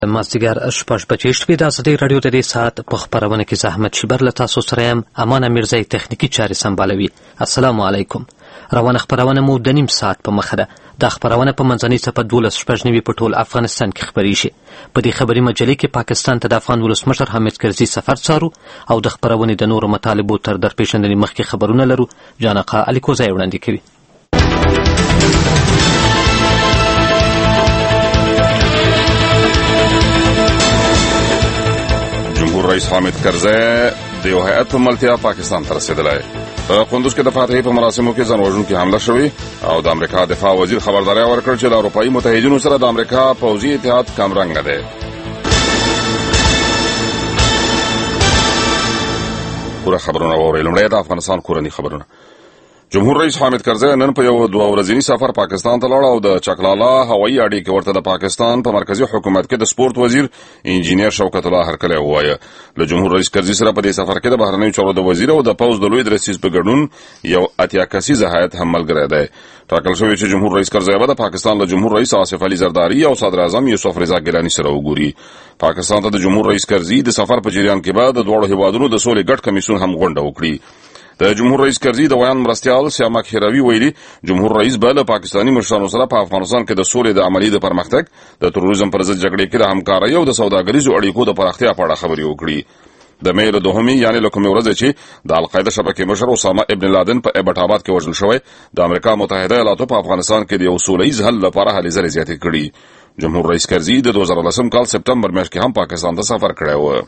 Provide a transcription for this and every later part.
مازدیګر 6:15 د ازادۍ راډیو د دې ساعت په خپرونه کې زحمت شیبر له تاسو سره یم. امان امیرزی تخنیکی چارې سمبالوي. السلام علیکم. روانه خپرونه مو د نیم ساعت په مخه ده. دا خپرونه په منځنۍ څپه 12:15 په ټول افغانستان کې خپرې شي. په دې خبري مجلې کې پاکستان ته د افغان ولسمشر حامد کرزي سفر څارو او د خپرونې د نورو مطالبو تر درپېژندنې مخکې خبرونه لرو. جانقه الیکوزی وړاندې کوي. جمهور رئیس حامد کرزی د یو هیئت په ملتیا پاکستان ته رسېدلی. په قندوز کې د فاتحې په مراسمو کې ځانوژونکې حمله شوې او د امریکا دفاع وزیر خبرداری ورکړ چې د اروپایي متحدینو سره د امریکا پوځي اتحاد کمرنګه دی. پوره خبرونه واورئ. لومړی د افغانستان کورني خبرونه. جمهور رئیس حامد کرزی نن په یو 2 ورځني سفر پاکستان ته لاړ او د چکلالا هوایي اډې کې ورته د پاکستان په مرکزی حکومت کې د سپورت وزیر انجینیر شوکت الله هرکلی ووایه. له جمهور رئیس کرزي سره په دې سفر کې د بهرنیو چارو د وزیر او د پوځ د لوی درسیز په ګډون یو 80 کسیزه هیئت هم ملګری دی. ټاکل شوی چې جمهور رئیس کرزي به د پاکستان له جمهور رئیس آصف علي زرداري او صدر اعظم یوسف رضا ګیلاني سره وګوري. پاکستان ته د جمهور رئیس کرزي د سفر په جریان کې به د دوه هیوادونو د سولې ګډ کمیسیون هم غونډه وکړي. د جمهور رئیس کرزي د ویان مرستیال سیامک هیروي ویلي جمهور رئیس به له پاکستاني مشرانو سره په افغانستان کې د سولې د عملي د پرمختګ، د تروریزم پر ضد جګړې کې د همکارۍ او د سوداګریزو اړیکو د پراختیا په اړه خبرې وکړي. د مې له 2 یعنی له کومې ورځې چې د القاعده شبکې مشر اسامه ابن لادن په ایبټ آباد کې وژل شوی، د امریکا متحده ایالاتو په افغانستان کې د یو سولهییز حل لپاره هلې ځلې زیاتې کړي. جمهور رئیس کرزي د 2010 کال سپټمبر میاشت کې هم پاکستان ته سفر کړی و.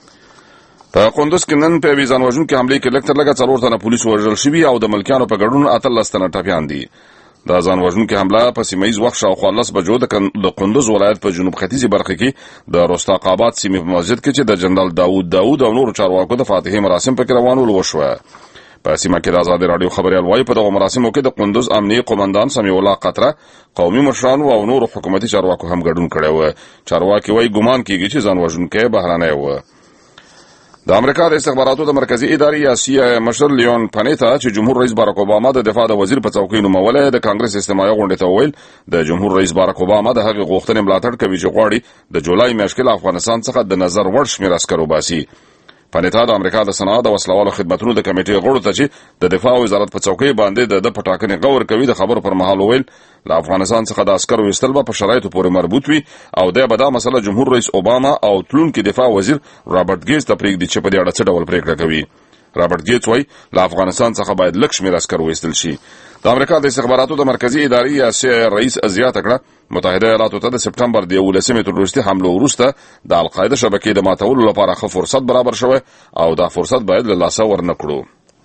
په قندوز کې نن په ځانوژونکې حملې کې لږ تر لږه 4 تنه پولیس وژل شوي او د ملکیانو په ګډون 18 تنه ټپیان دي. د ځانوژونکې حمله په سیمه ییز وخت شاوخوا 10 بجو د قندوز ولایت په جنوب ختیځي برخه کې د رستاق آباد سیمې په مسجد کې چې د جنرال داوود او نورو چارواکو د فاتحې مراسم پکې روانول وشوه. په سیمه کې د ازادۍ راډیو خبريال وايي په دغه مراسمو کې د قندوز امنیه قومندان سمیع الله قطره، قومي مشرانو او نورو حکومتي چارواکو هم ګډون کړی و. چارواکي وايي ګومان کیږي چې ځانوژونکی بهرنی و. د امریکا د استخباراتو د مرکزی ادارې یا CIA مشر لیون پانیتا چې جمهور رئیس باراک اوباما د دفاع د وزیر په څوکۍ نومولی، د کانګرس استماعي غونډې ته وویل د جمهور رئیس باراک اوباما د هغې غوښتنې ملاتړ کوي چې غواړي د جولای میاشت کې له افغانستان څخه د نظر وړ شمېر عسکر وباسي. پانیتا د امریکا د صنعت او وسلوالو خدمتونو د کمیټې غړو ته چې د دفاع وزارت په څوکۍ باندې د پټاکنې غور کوي د خبرو پر مهال وویل له افغانستان څخه د عسکرو ویستل به په شرایطو پورې مربوط وي او دا به دا مسله جمهور رئیس اوباما او تلونکي دفاع وزیر رابرټ ګیټس ته پرېږدي چې په دې اړه څه ډول پریکړه کوي. رابرټ ګیټس وایي له افغانستان څخه باید لږ شمېر عسکر ویستل شي. د امریکا د استخباراتو د مرکزی ادارې یا CIA رئیس زیاته کړه متحده ایالاتو ته د سپټمبر د 11 تروریستي حملو وروسته د القاعده شبکې د ماتولو لپاره ښه فرصت برابر شوی او دا فرصت باید له لاسه ورنه کړو.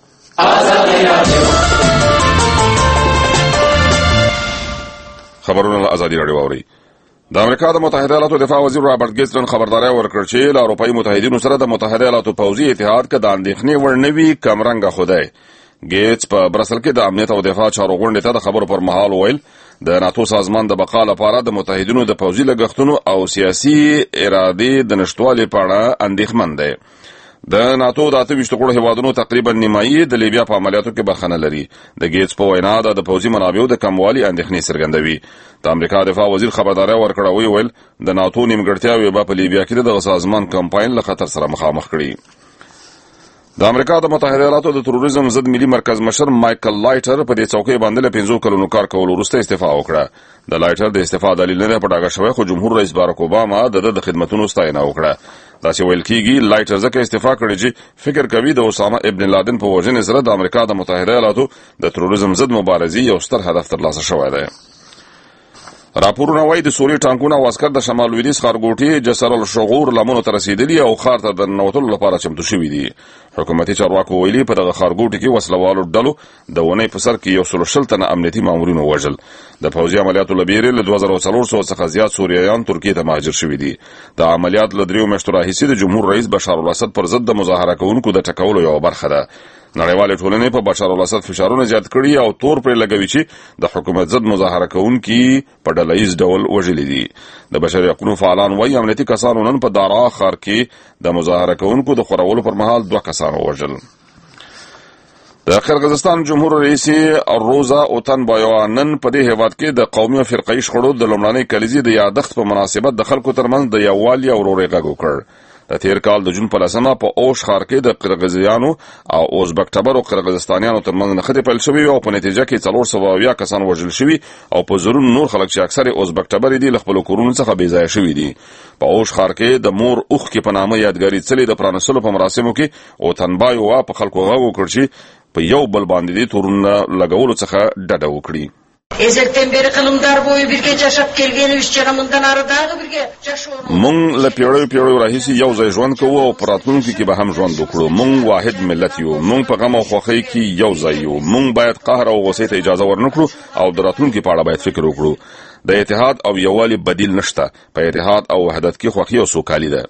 خبرونه له ازادي راډیو اوري. د امریکا د متحده ایالاتو دفاع وزیر رابرټ ګیټس نن خبرداری ورکړ چې له اروپایي متحدینو سره د متحده ایالاتو پوځي اتحاد کې د اندېښنې وړ نوي کمرنګه خدای. ګیټس په برسل کې د امنیت او دفاع چارو غونډې ته د خبرو پر مهال وویل د ناتو سازمان د بقا لپاره د متحدینو د پوځي لګښتونو او سیاسي ارادې د نشټوالي په اړه اندېښمن دی. د ناتو د 28 غړو هیوادونو تقریبا نیمایي د لیبیا په عملیاتو کې برخه نه لري. د ګیټس په وینا د پوځي منابعو د کموالي اندېښنې څرګندوي. د امریکا دفاع وزیر خبرداری ورکړه ویل د ناتو نیمګړتیاوې به په لیبیا کې د سازمان کمپاین له خطر سره مخامخ کړي. د امریکا د متحده ایالاتو د تروریزم ضد ملي مرکز مشر مایکل لایټر په دې څوکۍ باندې له 5 کلونو کار کولو وروسته استعفا وکړه. د لایټر د استعفا دلیل نه په ډاګه شوی خو جمهور رئیس باراک اوباما د خدمتونو ستاینه وکړه. داسې ویل کیږي لایټر ځکه استعفا کړی چې فکر کوي د اسامه ابن لادن په وژنې سره د امریکا د متحده ایالاتو د تروریزم ضد مبارزې یو ستر هدف ترلاسه شوی دی. راپورونه وايي د سوري ټانکونه او عسکر د شمال لویدیځ ښارګوټي جسر الشغور لمنو ته رسیدلي او ښار ته د ننوتلو لپاره چمتو شوي دي. حکومتي چارواکو ویلي په دغه ښارګوټي کې وسلوالو ډلو د اونۍ په سر کې 120 تنه امنیتي مامورین ووژل. د پوځي عملیاتو له بیرې له 2400 څخه زیات سوریایان ترکیې ته مهاجر شوي دي. د عملیات له 3 میاشتو راهیسې د جمهور رئیس بشار الاسد پر ضد د مظاهره کوونکو د ټکولو یوه برخه ده. نړیوالې ټولنې په بشار الاسد فشارونه زیات کړي او تور پرې لګوي چې د حکومت ضد مظاهره کوونکي په ډلهییز ډول وژلي دي. د بشري حقوقو فعالان وايي امنیتي کسانو نن په دارا ښار کې د مظاهره کوونکو د خورولو پر مهال 2 کسان وژل. د قرغیزستان جمهور رئیس روزا اوتنبایووا نن په دې هیواد کې د قومي او فرقه‌ي شخړو د لومړنۍ کلیزې د یادښت په مناسبت د خلکو ترمنځ د یووالي او ورورۍ غږ وکړ. د تیر کال د جون په 10 په اوش ښار کې د قرغیزیانو او ازبک ټبر او قرغیزستانیانو ترمنځ نښتې پیل شوې او په نتیجه کې 470 کسان وژل شوي او په زرونو نور خلک چې اکثره ازبک ټبر دي له خپل کورونو څخه بې ځایه شوي دي. په اوش ښار کې د مور اوخ کې په نامه یادګاري څلي د پرانستلو په مراسمو کې اوتنبایووا په خلکو غږ وکړ چې په یو بل باندې د تورونه لګولو څخه ډډه وکړي. Ezelten beri kılımdar boyu birge yaşap gelgeni üç canımından arıdağı birge yaşıyor. مونږ له پیړیو راهیسې یو ځای ژوند کوو او په راتلونکي کې به هم ژوند وکړو. مونږ واحد ملت یو. مونږ په غم او خوښۍ کې یو ځای یو. مونږ باید قهر او غصې ته اجازه ورنکړو او د راتلونکي په اړه باید فکر وکړو. د اتحاد او یووالي بدیل نشته. په اتحاد او وحدت کې خوښي او سوکالي ده.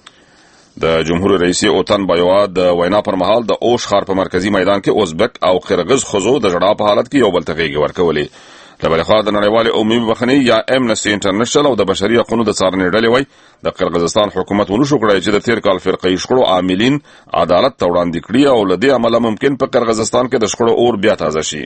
د جمهور رئیس اوتنبایووا د وینا پر مهال د اوش ښار په مرکزی میدان کې ازبک او قرغیز ښځو د ژړا په حالت کې یو بل ته غېږې ورکولې. د بل خوا د نړیوالې عمومي بخښنې یا امنسټي انټرنیشنل او د بشري حقوقو د څارنې ډلې وایي د قرغیزستان حکومت ونشو کړی چې د تیر کال فرقه‌ي شخړو عاملین عدالت ته وړاندې کړي او له دې امله ممکن په قرغیزستان کې د شخړو اور بیا تازه شي.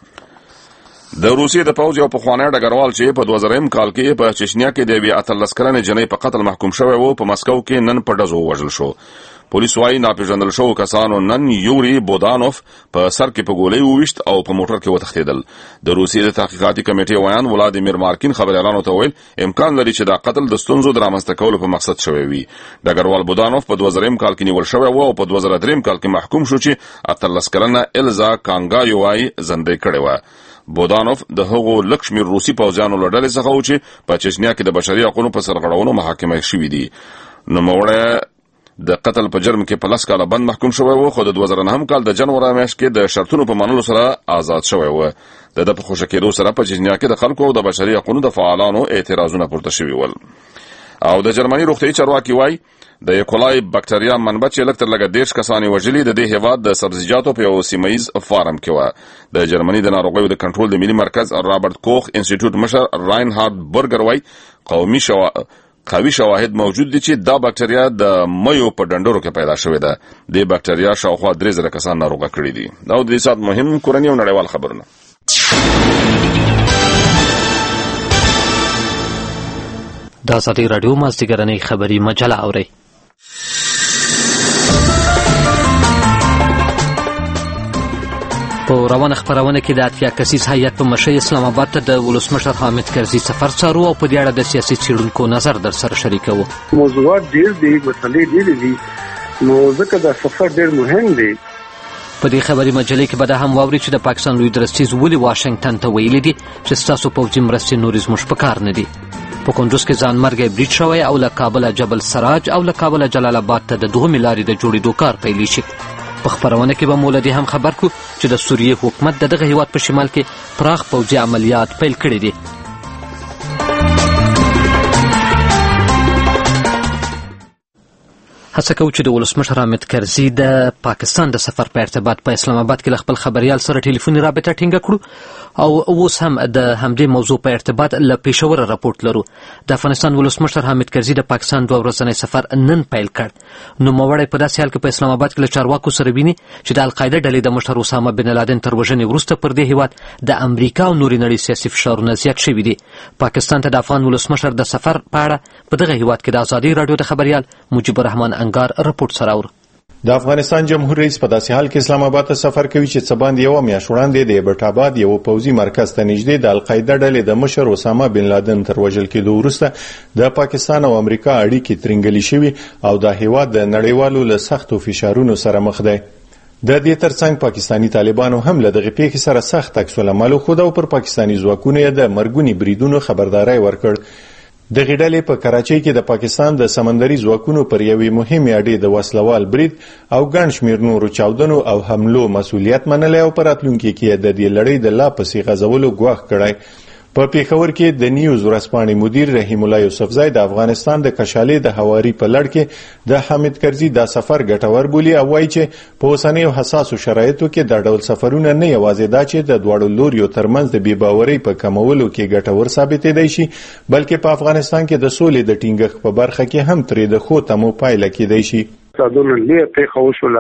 د روسیې د پوځ یو پخوانی ډګروال چې په 2000 کال کې په چچنیا کې د یوې 13 کلنې جنۍ په قتل محکوم شوی و په مسکو کې نن په ډزو وژل شو. پولیس وايي ناپېژندل شوو کسانو نن یوري بودانوف په سر کې په ګولۍ وویشت او په موټر کې وتښتېدل. د روسیې د تحقیقاتي کمیټې ویان ولادیمیر مارکین خبريالانو ته ویل امکان لري چې دا قتل د ستونزو د رامنځته کولو په مقصد شوی وي. ډګروال بودانوف په 2000 کال کې نیول شوی و او په 2003 کال کې محکوم شو چې 13 کلنه الزا کانګایوای زندۍ کړې و. بودانوف د هغو لږ شمېر روسي پوځیانو له ډلې څخه و چې په چچنیا کې د بشري حقوقو په سرغړونو محاکمه شوي دي. نوموړی د قتل په جرم کې په 10 کاله بند محکوم شوی و خو د 2009 کال د جنوري میاشت کې د شرطونو په منلو سره آزاد شوی و. د په خوشی کېدو سره په چچنیا کې د خلکو او د بشري حقوقو د فعالانو اعتراضونه پورته شوي ول. او د جرمني روغتیايي چارواکي وایي د ایکولای بکټریا منبع چې لږ تر لږه 10 کسانې وژلي د دې هیواد د سبزیجاتو په یو سیمه‌یز فارم کې و. د جرمني د ناروغیو د کنټرول د ملي مرکز رابرټ کوخ انسټیټیوټ مشر راینهارد برګر وایي قوي شواهد موجود دي چې دا بکټریا د مېو په ډنډورو کې پیدا شوې ده. د بکټریا شاوخوا 3000 کسان ناروغه کړي دي. دا د دې سات مهم کورنی او نړیوال خبرونه. دا ازادي رادیو مازدیګرنۍ خبري مجله اوري. په روانه خبرونه کې د اتیا کسیز هیئت په مشر اسلام آباد ته د ولسمشر حامد کرزي سفر څارو او په دې اړه د سیاسي څېړونکو نظر در سره شریکوو. موضوعات ډېر دي، مسلې ډېرې دي، نو ځکه دا سفر ډېر مهم دی. په دې خبري مجلې کې به دا هم واوري چې د پاکستان لوی درستیز ولې واشنګټن ته ویلي دي چې ستاسو پوځي مرستې نورې زموږ په کار نه دي. په کندوز کې ځانمرګی برید شوی او له کابله جبل سراج او له کابله جلال آباد ته د 2 لارې د جوړېدو کار پیل شي. په خبرونه کې به مولدي هم خبر کو چې د سوریې حکومت دغه هیواد په شمال کې پراخ پوځي عملیات پیل کړي دي. هڅه کوو چې د ولسمشر حامد کرزي د پاکستان د سفر په ارتباط په اسلام آباد کې له خپل خبريال سره ټلیفوني رابطه ټینګه کړو او اوس هم د همدې موضوع په ارتباط له پېښور راپورټ لرو. د افغانستان ولسمشر حامد کرزي د پاکستان 2 ورځنی سفر نن پیل کړ. نو موړی په داسې حال کې په اسلام آباد کې له چارواکو سره ویني چې د القاعده ډلې د مشر اسامه بن لادن تر وژنې وروسته پر دې هیواد د امریکا او نورې نړۍ سیاسي فشارونه زیات شوي دي. پاکستان ته د افغان ولسمشر د سفر په اړه په دغه هیواد کې د ازادي رادیو د خبريال مجيب الرحمن انګار رپورټ سره اور. د افغانستان جمهور رئیس په داسې حال کې اسلام آباد ته سفر کوي چې څه باندې یو میاشت وړاندې د ایبټ آباد یو پوځي مرکز ته نږدې د القاعده ډلې د مشر اسامه بن لادن تر وژل کېدو وروسته د پاکستان او امریکا اړیکې ترنګلې شوي او د هیواد د نړیوالو له سختو فشارونو سره مخ دی. د دې ترڅنګ پاکستانی طالبانو هم له دغه پیښې سره سخت عکس العمل خو د پر پاکستانی ځواکونو د مرګونی بریدونو خبرداري ورکړ. د غډلې په کراچۍ کې د پاکستان د سمندري ځواکونو پر یوې مهمې اډې د وسلوال برید او ګڼ شمېر نورو چاودنو او حملو مسؤلیت منلی او پر راتلونکي کې د دې لړۍ د لا پسې غځولو ګواښ کړی. په پیښور کې د نیوز ورځپاڼې مدیر رحیم الله یوسفزی د افغانستان د کشالې د هواري په لړ کې د حامد کرزي د سفر ګټور بولي او وایي چې په اوسنیو حساسو شرایطو کې د ډول سفرونه نه یوازې دا چې د دواړو لوریو ترمنځ د بېباورۍ په کمولو کې ګټور ثابتېدای شي بلکې په افغانستان کې د سولې د ټینګښت په برخه کې هم ترې د ښو تمو پایله کېدای شي. تاسو نن لې پیښه وشوله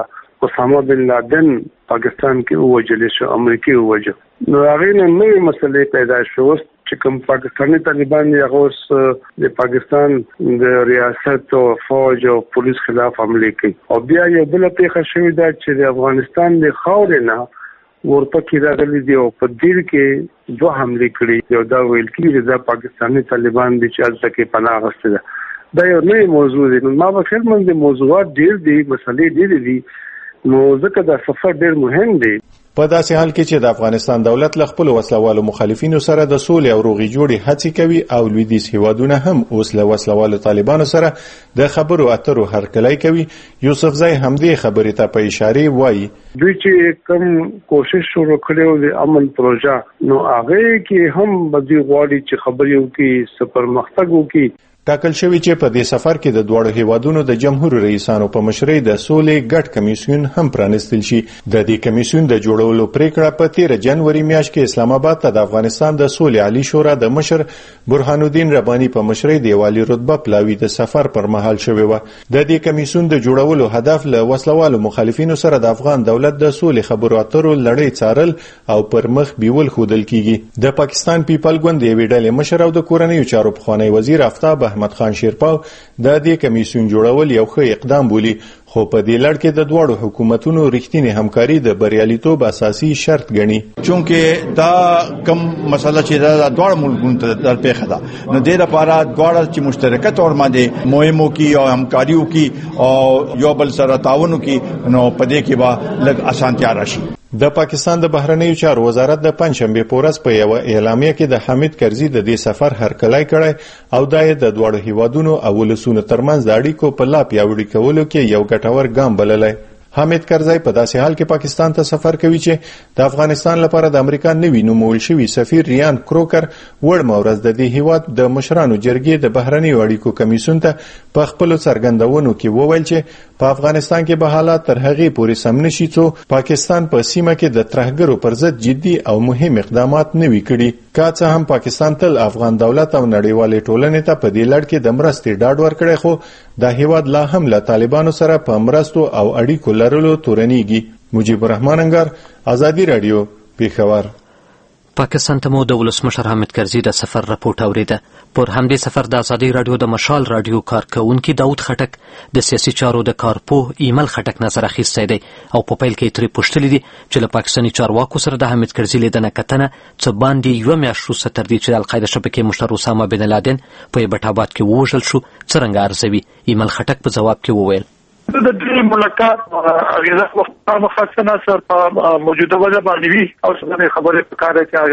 اسامه بن لادن پاکستان کې ووجل شو، امریکای ووجل. نو هغه نوې مسلې پیدا شوه چې کوم پاکستاني طالبان یې هغه د پاکستان د ریاست او فوج او پولیس خلاف حمله کوي. او بیا یو بل پیښه شوې ده چې د افغانستان د خاورې نه ورپکې راغلي دي او په دې کې دوه حمله کړي. یو دا ویل کېږي چې پاکستاني طالبان د چې هلته کې پناه اخیستې ده. دا یو نوې موضوع دی. نو ما په خیال باندې موضوعات ډېر دي، مسلې ډېرې دي، نو ځکه دا سفر ډېر مهم دی. په داسې حال کې چې د افغانستان دولت له خپل وسلوالو مخالفینو سره د سولې او روغې جوړې هڅې کوي او لویدیځ هیوادونه هم اوس له وسلوالو طالبانو سره د خبرو اترو هرکلی کوي. یوسفزی همدې خبرې ته په اشاره وایي دوی چې کوم کوشش شروع کړو د امن پروژه، نو هغه کې هم بدی غواړي چې خبرې وکړي، سفر مختګ وکړي. ټاکل شوی چې په دې سفر کې د دوړو هیوادونو د جمهور رئیسانو په مشرۍ د سولې ګډ کمیسیون هم پرانستل شي. د دې کمیسیون د جوړولو پریکړه په 13 جنوري میاشت کې اسلام آباد ته د افغانستان د سولې عالی شورا د مشر برهان الدین ربانی په مشرۍ د والی رتبه پلاوی د سفر پر مهال شوی و. د دې کمیسیون د جوړولو هدف له وسلوالو مخالفینو سره د افغان دولت د سولې خبرو اترو لړۍ څارل او پر مخ بیول خودل کیږي. د پاکستان پیپل ګوند یوې ډلې مشر او د کورنیو چارو پخوانی وزیر آفتاب احمد خان شیرپاو د دې کمیسیون جوړول یو ښه اقدام بولي، خو په دې لړ کې د دوړو حکومتونو رښتینی همکاري د بریالیتوب اساسي شرط ګڼي. چونکه دا کم مسله چې دا دوړ ملکونو ته در پیښه ده، نو د لپاره دوړ چې مشترکه تور باندې مهمو کې او همکاریو کې او یو بل سره تعاون کې، نو په دې کې به لږ اسانتیا راشي. د پاکستان د بهرنیو چارو وزارت د پنځشنبه په ورځ په یو اعلامیه کې د حمید کرزي د دې سفر هرکلی کړی او دا د دوړو هیوادونو او ولسونو ترمنځ د اړیکو په لا پیاوړي کولو کې یو ګټور ګام بللی. حمید کرزی په داسې حال کې پاکستان ته سفر کوي چې د افغانستان لپاره د امریکا نوی نومول شوی سفیر ریان کروکر وړمه ورځ د دې هیواد د مشرانو جرګې د بهرنیو اړیکو کمیسیون ته په خپلو څرګندونو کې وویل چې په افغانستان کې به حالات تر هغې پورې سم نشي څو پاکستان په سیمه کې د ترهګرو پر ضد جدي او مهم اقدامات نه وي کړي. که څه هم پاکستان تل افغان دولت او نړیوالې ټولنې ته په دې لړ کې د مرستې ډاډ ورکړی، خو دا هیواد لا هم له طالبانو سره په مرستو او اړیکو لرلو تورنیږي. مجيب الرحمن انګار، ازادي رادیو، پیښور. پاکستان ته مو د ولسمشر حامد کرزي د سفر راپورټ اوریده. پر همدې سفر د ازادي رادیو د مشال رادیو کارکونکي داود خټک د سیاسي چارو د کارپوه ایمل خټک نظر اخیستی دی او په پیل کې ترې پوښتلي دي چې له پاکستاني چارواکو سره د حامد کرزي لیدنه کتنه څه باندې یوه میاشت وروسته تر دې چې د القاعده شبکې مشر اسامه بن لادن په ایبټ آباد کې ووژل شو څرنګه ارزوي. ایمل خټک په جواب کې وویل د دې ملاقات اغیزه وخت مخصصه سره په موجوده وضع باندې وی او څنګه خبره پکاره چې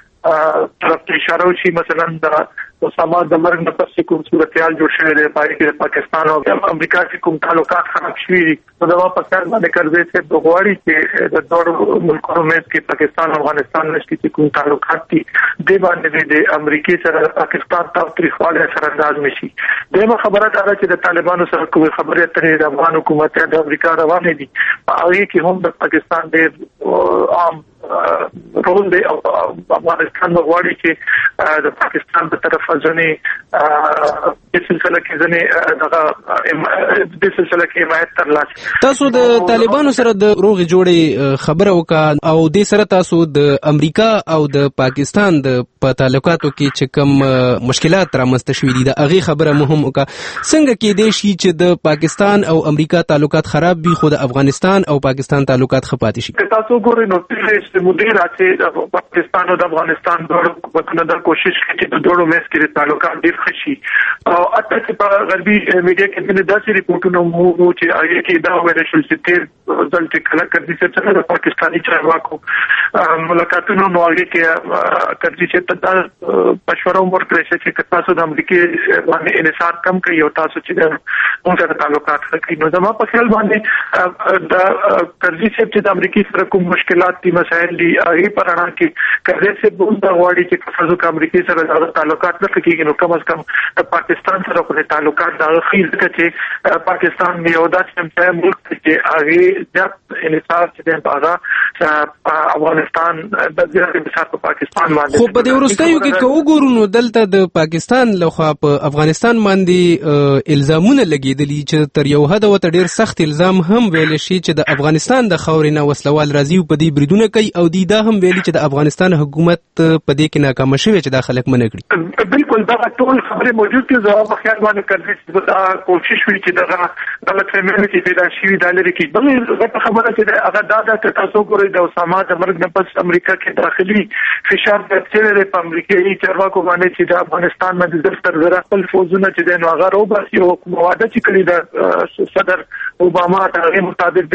هغه طرف ته اشاره وشي. مثلا د اسامه د مرګ نه پس کوم صورتحال جوړ شوی دی، پای کې پاکستان او امریکا کې کوم تعلقات خراب شوي دي، نو دا په کار باندې کرځي چې د غواړي چې د دوه ملکونو مېز کې پاکستان او افغانستان نشي چې کوم تعلقات دي د باندې د امریکای سره پاکستان ته تاریخواله سره انداز نشي. دغه خبره دا چې د طالبانو سره کوم خبره ترې د افغان حکومت د امریکا روانه دي، هغه کې هم د پاکستان د عام رول دی او افغانستان غواړي چې د پاکستان په طرف ځنې د سلسله کې حمایت ترلاسه. تاسو د طالبانو سره د روغې جوړې خبره وکړه او د سره تاسو د امریکا او د پاکستان د په تعلقاتو کې چې کوم مشکلات رامنځته شوي دي د هغې خبره مهم وکړه. څنګه کېدای شي چې د پاکستان او امریکا تعلقات خراب وي خو د افغانستان او پاکستان تعلقات ښه پاتې شي؟ تاسو ګورئ نو چې مدیر راځي پاکستان او د افغانستان دوه حکومتونو د کوشش کوي چې د دوه مېز کې تعلقات ډیر ښه شي. او اته چې په غربي میډیا کې د داسې ریپورتونو مو چې هغه کې دا ویل شول چې تیر ځل چې کله کړي چې د پاکستاني چارواکو ملاقاتونو نو هغه کې کړي چې د مشوره ورکړي چې تاسو د امریکای باندې انحصار کم کړئ او تاسو چې موږ سره تعلقات ښه نو زموږ په خیال باندې د کړي چې د امریکای سره کوم مشکلات دي مسایل دي هغه پرانا کې کړي چې بوند غواړي چې تاسو د امریکای سره د تعلقات نه کېږي، نو کم از کم پاکستان سره په تعلقات دا خیل چې پاکستان یو داسې ملک چې هغه د انحصار چې د هغه افغانستان د زیاتې مثال په پاکستان باندې. خو په دې وروستیو کې که وګورو نو دلته د پاکستان لخوا په افغانستان باندې الزامونه لګېدلي چې تر یو حده ورته ډېر سخت الزام هم ویلی شي چې د افغانستان د خاورې نه وسلوال راځي او په دې بریدونه کوي او دوی دا هم ویلي چې د افغانستان حکومت په دې کې ناکامه شوی چې دا خلک منع کړي. بالکل دا ټول خبرې موجود دي. زه په خیال باندې کوي دا کوشش وی چې دغه غلطفهمي چې پیدا شي دا لري کې بلې غټه خبره چې هغه دا د تاسو ګورئ د اسامه د مرګ نه پس امریکا کې داخلي فشار د چیرې په امریکایي چارواکو باندې چې د افغانستان باندې تر زره خپل فوجونه چې د هغه روباسي او مواده چې کړی د صدر اوباما هغه مطابق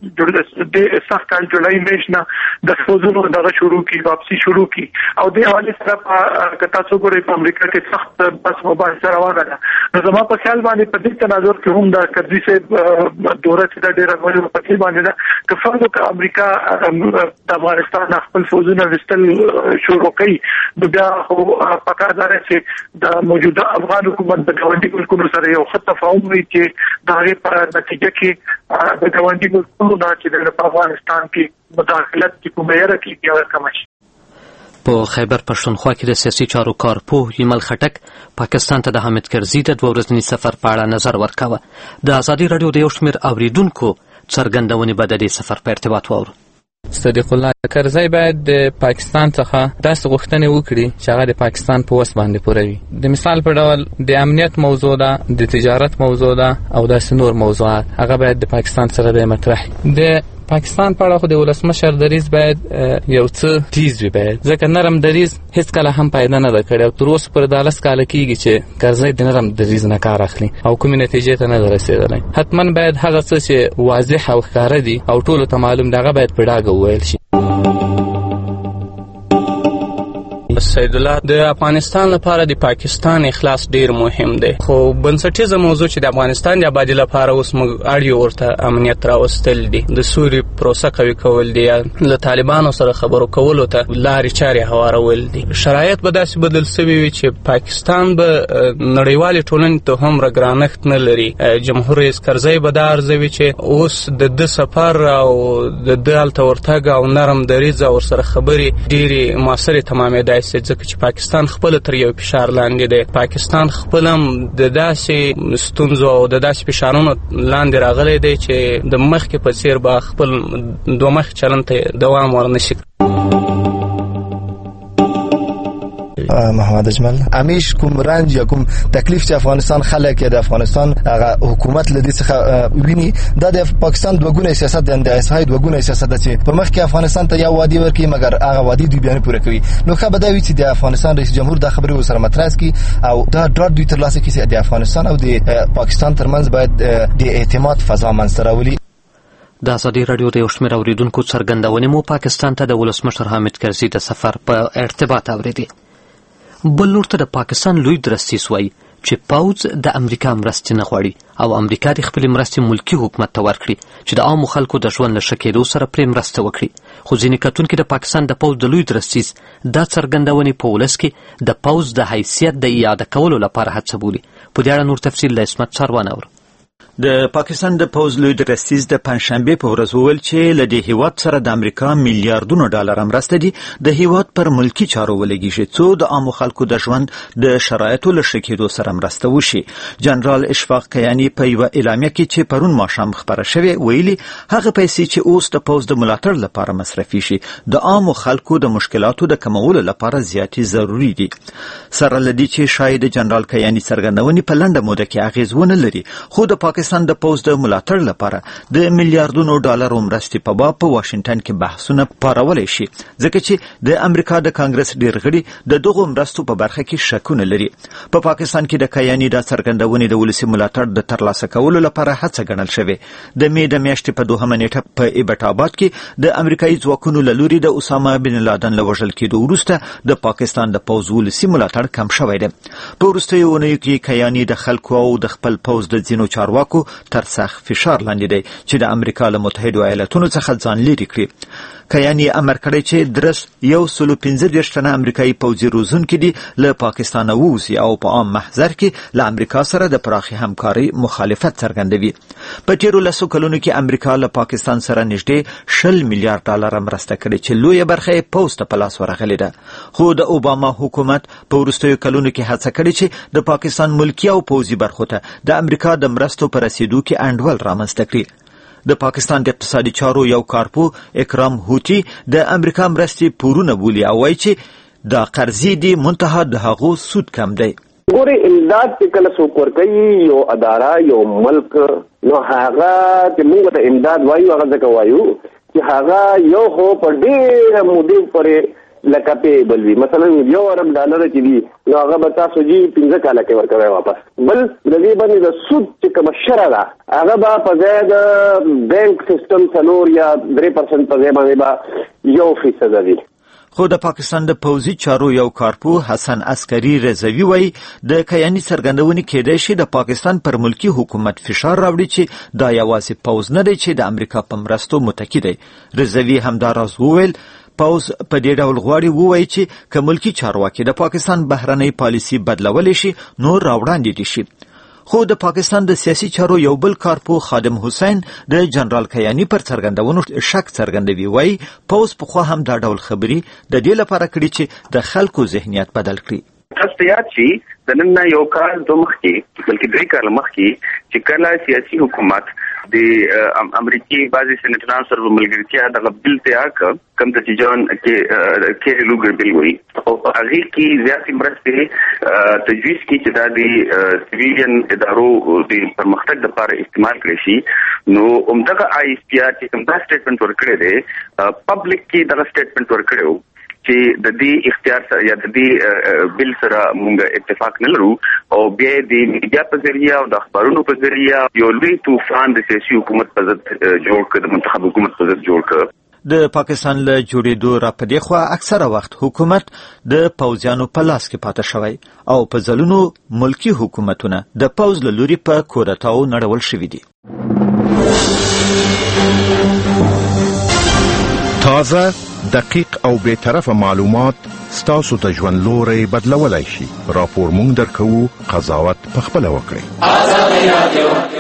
د سخت کال جولای میاشت نه د فوجونو دغه شروع کی واپسی شروع کی او د حواله سره تاسو ګورئ په امریکا کې سخت بس مباحثه روانه ده. نو زما په خیال باندې په دې تناظر کې هم د کدي سه دوره چې د ډیره غوړو په کې باندې ده که فرض وکړه امریکا د افغانستان خپل فوجونه وستل شروع کړي نو بیا خو پکار ده چې د موجوده افغان حکومت د ګاونډي ملکونو سره یو ښه تفاهم وي چې د هغې په نتیجه کې د ګاونډي ملکونو نه چې د افغانستان کې مداخلت کې کومه یره کې بیا کم شي. په خیبر پښتونخوا کې د سیاسي چارو کارپوه یمل خټک پاکستان ته د حامد کرزي د 2 ورځني سفر په اړه نظر ورکاوه. د ازادي راډیو د یو شمېر اوریدونکو څرګندونې به د دې سفر په ارتباط واورو. صدیق الله کرزی باید د پاکستان څخه داسې غوښتنې وکړي چې هغه د پاکستان په وس باندې پوره وي. د مثال په ډول د امنیت موضوع ده، د تجارت موضوع ده او داسې نور موضوعات هغه باید د پاکستان سره د مطرح. د پاکستان په اړه خو د ولسمشر دریځ باید یو څه تیز وي، باید ځکه نرم دریځ هیڅ کله هم پیدا نه ده کړې او تر اوسه پورې 10 کاله کېږي چې کرزی د نرم دریځ نه کار اخلي او کومې نتیجې ته نه ده رسېدلی. حتما باید هغه څه چې واضح او ښکاره دي او ټولو ته معلوم دي هغه باید په ډاګه وویل شي. سید الله، د افغانستان لپاره د پاکستان اخلاص ډیر مهم دی، خو بنسټیزه موضوع چې د افغانستان د آبادی لپاره اوس موږ اړیو ورته امنیت راوستل دي، د سوري پروسه قوي کول دي، له طالبانو سره خبرو کولو ته لارې چارې هوارول دي. شرایط به داسې بدل شوي وي چې پاکستان به نړیوالې ټولنې ته هم ګرانښت نه لري. جمهور رئیس کرزی به دا ارزوي چې اوس د ده سفر او د ده هلته ورتګ او نرم دریځ او ورسره خبرې ډېرې مؤثرې تمامېدای شي، ځکه چې پاکستان خپل تر یو فشار لاندې دی. پاکستان خپل هم د داسې ستونزو او د داسې فشارونو لاندې راغلی دی چې د مخکې په څیر به خپل دوه مخ چلند ته دوام ورنشي. محمد اجمل، امیش کوم رنج یا کوم تکلیف چې افغانستان خلک د افغانستان حکومت لدی څخه ویني، د پاکستان دوګونه سیاست د اسرائیل دوګونه سیاست ده چې په مخ کې افغانستان ته یو وادي ورکړي مګر هغه وادي دوی بیان پوره کوي. نو خبر دا وی چې د افغانستان رئیس جمهور د خبرې سره مطرح کی او دا ډاډ دوی تر لاسه کې د افغانستان او د پاکستان ترمنځ باید د اعتماد فضا منځته راولي. د ازادي راډیو د یو شمېر اوریدونکو څرګندونې مو پاکستان ته د ولسمشر حامد کرزي د سفر په ارتباط اوریدي. بل لور ته د پاکستان لوی درستیز وایي چې پوځ د امریکا مرستې نه غواړي او امریکا د خپلې مرستې ملکي حکومت ته ورکړي چې د عامو خلکو د ژوند له ښه کېدو سره پرې مرسته وکړي. خو ځینې کتونکي د پاکستان د پوځ د لوی درستیز دا څرګندونې په ولس کې د پوځ د حیثیت د اعاده کولو لپاره هڅه بولي. په دې اړه نور تفصیل له عصمت څاروان اورو. د پاکستان د پوځ لوی درستیز د پنځشنبې په ورځ وویل چې له دې هیواد سره د امریکا میلیارډونو ډالر مرسته دي د هیواد پر ملکی چارو ولګیږي څو د عامو خلکو د ژوند د شرایطو له ښه کېدو سره مرسته وشي. جنرال اشفاق کیانی په یوه اعلامیه کې چې پرون ماښام خپره شوې ویلي هغه پیسې چې اوس د پوځ د ملاتړ لپاره مصرفي شي د عامو خلکو د مشکلاتو د کمولو لپاره زیاتې ضروري دي. سره له دې چې شاید جنرال کیانی څرګندونې په لنډه موده کې اغیز ونه لري، خو د پاکستان د پوځ د ملاتړ لپاره د میلیارډونو ډالرو مرستې په باب په واشنگټن کې بحثونه پارولای شي، ځکه چې د امریکا د کانګرس ډېر غړي د دغو مرستو په برخه کې شکونه لري. په پاکستان کې د کیانی د څرګندونې د ولسي ملاتړ د ترلاسه کولو لپاره هڅه ګڼل شوې. د مې د میاشتې په 2 نیټه په ایبټ آباد کې د امریکایي ځواکونو له لوري د اسامه بن لادن له وژل کېدو وروسته د پاکستان د پوځ ولسي ملاتړ کم شوی دی. په وروستیو اونیو کې کیانی د خلکو او د خپل پوځ د ځینو چارواکو خلکو تر سخت فشار لاندې دی چې د امریکا له متحده ایالاتونو څخه ځان لرې کړي. کیان یې امر کړی چې درس 115 تنه امریکایي پوځي روزونکي دي له پاکستان ووځي او په عام محضر کې له امریکا سره د پراخې همکارۍ مخالفت څرګندوي. په تیرو 10 کلونو کې امریکا له پاکستان سره نږدې 20 میلیارډ ډالر مرسته کړې چې لویه برخه یې پوځ ته په لاس ورغلې ده. خو د اوباما حکومت په وروستیو کلونو کې هڅه کړې چې د پاکستان ملکي او پوځي برخو ته د امریکا د مرستو په رسیدو کې انډول رامنځته کړي. د پاکستان د اقتصادي چارو یو کارپو اکرام هوتی د امریکا مرستې پورونه بولي او وایي چې دا قرضې دي منتها د هغو سود کم دی. ګورې امداد چې کله څوک ورکوي یو اداره یو ملک نو هغه چې موږ ته امداد وایو هغه ځکه وایو چې هغه یو خو په ډېره مودې پورې لکه پیبل وي. مثلا $1 ارب چې وي نو هغه به تاسو 15 کاله کې ورکوي واپس. بل د دې باندې د سود چې کومه شرعه ده هغه به په ځای د بانک سیستم 4 یا 3% په ځای باندې به 1% وي. خو د پاکستان د پوځي چارو یو کارپو حسن عسکري رضوی وایي د کیاني څرګندونې کېدای شي د پاکستان پر ملکی حکومت فشار راوړي چې دا یوازې پوځ نه دی چې د امریکا په مرستو متکی دی. رضوی همداراز وویل پوز په دې ډول غواړي ووایي چې که ملکی چارواکي د پاکستان بهرنۍ پالیسي بدلولی شي نو راوړاندې دي شي. خو د پاکستان د سیاسي چارو یو بل کارپو خادم حسین د جنرال کیانی پر څرګندونو شک څرګندوي. وایي پوز پخوا هم دا ډول خبري د دې لپاره کړي چې د خلکو ذهنیت بدل کړي. تاسو یاد شي د نن یو کال د مخکې بلکې 2 کال مخکې چې کله سیاسي حکومت د امریکای بعضي سېنیټرانو سره ملګرتیا د بل ته کوم د جون کې لوګر بل وي او هغه کې زیاتې مرستې تجویز کی چې د سیویلین ادارو د پرمختګ لپاره استعمال کړي شي. نو همدغه آی اس پی آر چې کوم دا سټیټمنټ ورکړی دی پبلک کې دا سټیټمنټ ورکړو چې د دې اختیار سره یا د دې بل سره موږ اتفاق نه لرو او بیا د میډیا په ذریعہ او د خبرونو په ذریعہ یو لوی طوفان د سیاسي حکومت په ضد جوړ کړ، د منتخب حکومت په ضد جوړ کړ. د پاکستان له جوړېدو را پدې خوا اکثره وخت حکومت د پوځیانو په لاس کې پاتې شوی او په ځلونو ملکی حکومتونه د پوځ له لوري په کورتاو نړول شوي دي. تازه دقیق او بے طرفه معلومات ستاسو ته ژوند لوري بدلولای شي. راپور مونږ درکو، قضاوت پخپله وکړئ.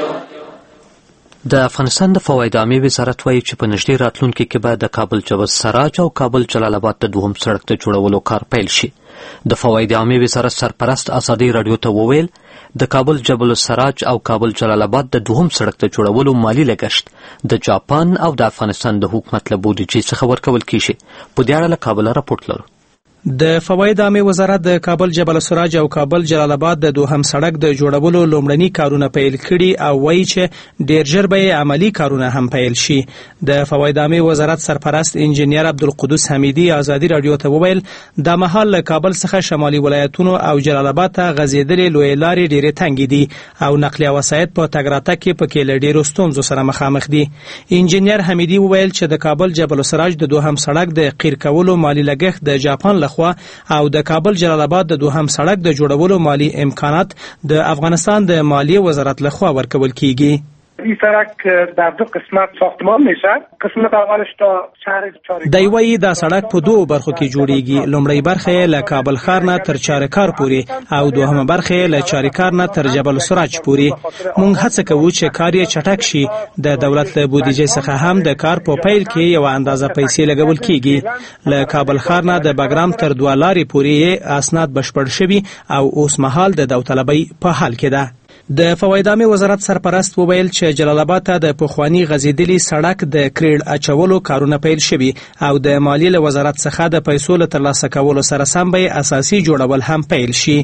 د افغانستان د فواید عامې وزارت وایي چې په نږدې راتلونکي کې به د کابل جبل سراج او کابل جلال آباد د دوهم سړک د جوړولو کار پیل شي. د فواید عامې وزارت سرپرست ازادي راډیو ته وویل د کابل جبل سراج او کابل جلال آباد د دوهم سړک د جوړولو مالی لګښت د جاپان او د افغانستان د حکومت له بودیجې څخه ورکول کیږي. په دې اړه له کابل راپورټ لرو. د فواید عامې وزارت د کابل جبل سراج او کابل جلال آباد د دوهم سړک د جوړولو لومړني کارونه پیل کړي او وایي چې ډیر ژر به عملی کارونه هم پیل شي. د فواید عامې وزارت سرپرست انجینیر عبدالقدوس حمیدی ازادي راډیو ته وویل د مهال له کابل څخه شمالي ولایتونو او جلال آباد ته غځېدلې لویې لارې ډېرې تنګې دي او نقلیه وسایط په تګ راتګ کې پکې له ډېرو ستونزو سره مخامخ دي. انجینیر حمیدی وویل چې د کابل جبل سراج د دوهم سړک د قیر کولو مالی لګښت د جاپان لخوا او د کابل جلال آباد د دوهم سړک د جوړولو مالی امکانات د افغانستان د مالیه وزارت لخوا ورکول کیږي. این سړک در دو قسمت ساختمان میشه. قسمت اولش تا شهر دایوي دا سړک په دوه برخو کې جوړیږي. لومړی برخه له کابل ښار نه تر چارکار پورې او دوهمه برخه له چارکار نه تر جبل سراج پورې. مونږ هڅه کوو چې کار یې چټک شي. د دولت له بودیجې څخه هم د کار په پیل کې یو اندازه پیسې لګول کیږي. له کابل ښار نه د بګرام تر دوه لارې پورې اسناد بشپړ شوي او اوس مهال د داوطلبۍ په حال کې ده. د فواید عامې وزارت سرپرست وویل چې جلال آباد ته د پخوانی غځېدلي سړک د کریډ اچولو کارونه پیل شوي او د مالیې له وزارت څخه د پیسو له ترلاسه کولو سره سم به اساسي جوړول هم پیل شي.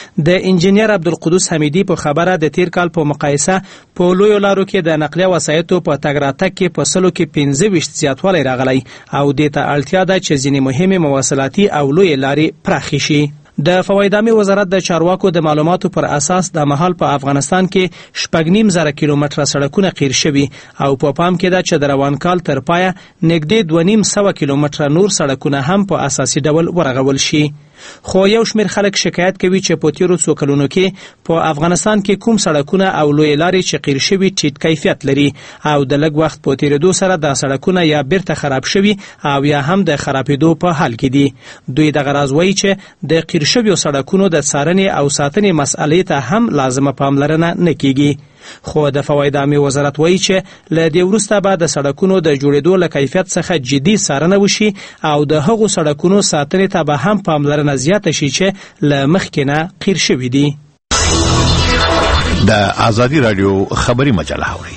د انجینیر عبدالقدوس حمیدی په خبره د تیر کال په مقایسه په لویو لارو کې د نقلیه وسایطو په تګ راتګ کې په سلو کې 25 زیاتوالی راغلی او دې ته اړتیا ده چې ځینې مهمې مواصلاتي او لویې لارې پراخې شي. د فواید عامې وزارت د چارواکو د معلوماتو پر اساس د مهال په افغانستان کې 6.5 کیلومتره سړکونه قیر شوي او په پام کې ده چې د روان کال تر پایه نږدې 2.5 کیلومتره نور سړکونه هم په اساسي ډول ورغول شي. خو یو شمېر خلک شکایت کوي چې په تیرو څو کلونو کې په افغانستان کې کوم سړکونه او لوی لارې چې قیر شوي ټیټ کیفیت لري او د لږ وخت په تیریدو سره دا سړکونه یا بیرته خراب شوي او یا هم د خرابېدو په حال کې دي. دوی دغه راز وایي چې د قیر شویو سړکونو د څارنې او ساتنې مسئلې ته هم لازمه پاملرنه نه کیږي. خو د فواید عامې وزارت وایي چې له دې وروسته به د سړکونو د جوړېدو له کیفیت څخه جدي څارنه وشي او د هغو سړکونو ساتنې ته به هم پاملرنه زیاته شي چې له مخکې نه قیر شوي دي. د آزادي رادیو خبري مجله اوري.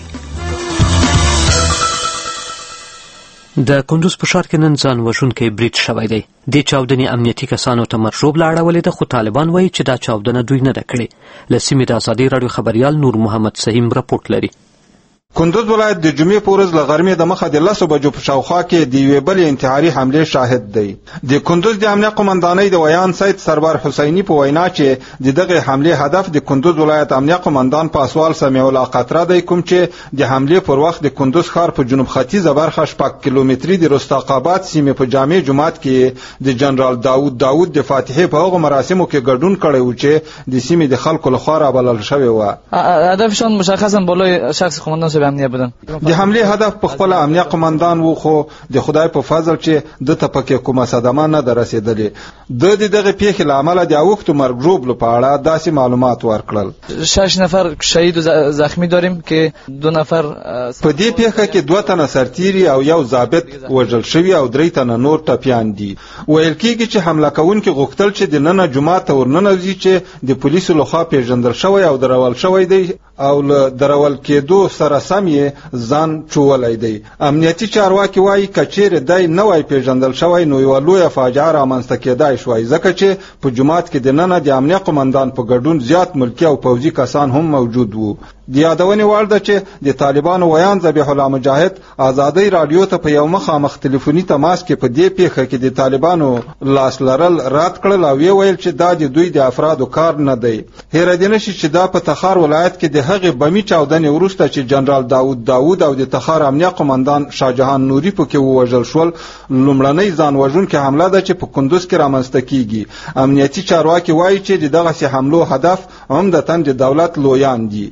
د کندوز په ښار کې نن ځان وژونکی برید شوی دی. دې چاودنې امنیتي کسانو ته مرژوبله اړولې ده، خو طالبان وایي چې دا چاودنه دوی نه ده کړې. له سیمې د آزادي راډیو خبریال نور محمد سهیم راپورټ لري. کندوز ولایت د جمعې په ورځ له غرمې د مخه د 10 بجو په شاوخوا کې د یوې بلې انتحاري حملې شاهد دی. د کندوز د امنیه قومندانۍ د ویان سید سربار حسینی په وینا چې د دغه حملې هدف د کندوز ولایت امنیه قومندان پاسوال سمیع الله قطره دی، کوم چې د حملې پر وخت د کندوز ښار په جنوب ختیځه برخه 6 کیلومتري د رستاقاباد سیمې په جامع جماعت کې د جنرال داوود د فاتحې په هغو مراسمو کې ګډون کړی و چې د سیمې د خلکو لخوا رابلل شوی و. هدفشان مشخصا بالای شخص قومندان صاحب امنیه بودن. د حمله هدف په خپل امنیه قومندان وو، خو د خدای په فضل چې د تپکه کومه صدمه نه درسیدلې. د دغه پیښې لامل د اوختو مرګ ژوبل په اړه داسې معلومات ورکړل. 6 نفر شهید و زخمی داریم که 2 نفر په دې پیښه کې 2 تنه سرتیری او یو ضابط وژل شوی او 3 تنه نور ټپیان دي. ویل کېږي چې حمله کوونکي غوښتل چې د نن جمعه ته ورننوځي چې د پولیسو لخوا پیژندل شوی او درول شوی دی او له درول کېدو سره سم یې ځان چولای دی. امنیتي چارواکي وایي کچېر دی نه وای پیژندل شوی نو یو لوی فاجعه رامنځته کېدای شوی، ځکه چې په جماعت کې د نن د امنیه قومندان په ګډون زیات ملکی او پوځي کسان هم موجود وو. د یادونې وړ ده چې د طالبانو ویان ذبیح الله مجاهد آزادۍ رادیو ته په یو مخامخ تلیفوني تماس کې په دې پیښه کې د طالبانو لاس لرل رد کړل او ویل چې دا د دوی د افرادو کار نه دی. هیر دې نشي چې دا په تخار ولایت کې د هغې بمي چاودنې وروسته چې جنرال داوود او د تخار امنیه قومندان شاهجهان نوري پکې ووژل شول، لومړنۍ ځان وژونکې حمله ده چې په کندوز کې رامنځته کیږي. امنیتي چارواکي وایي چې د دغسې حملو هدف عمدتاً د دولت لویان دي.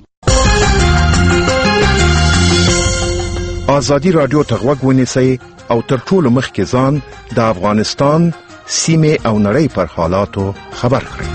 آزادي رادیو ته غوږ ونیسئ او تر ټولو مخکې ځان د افغانستان سیمې او نړۍ پر حالاتو خبر کړئ.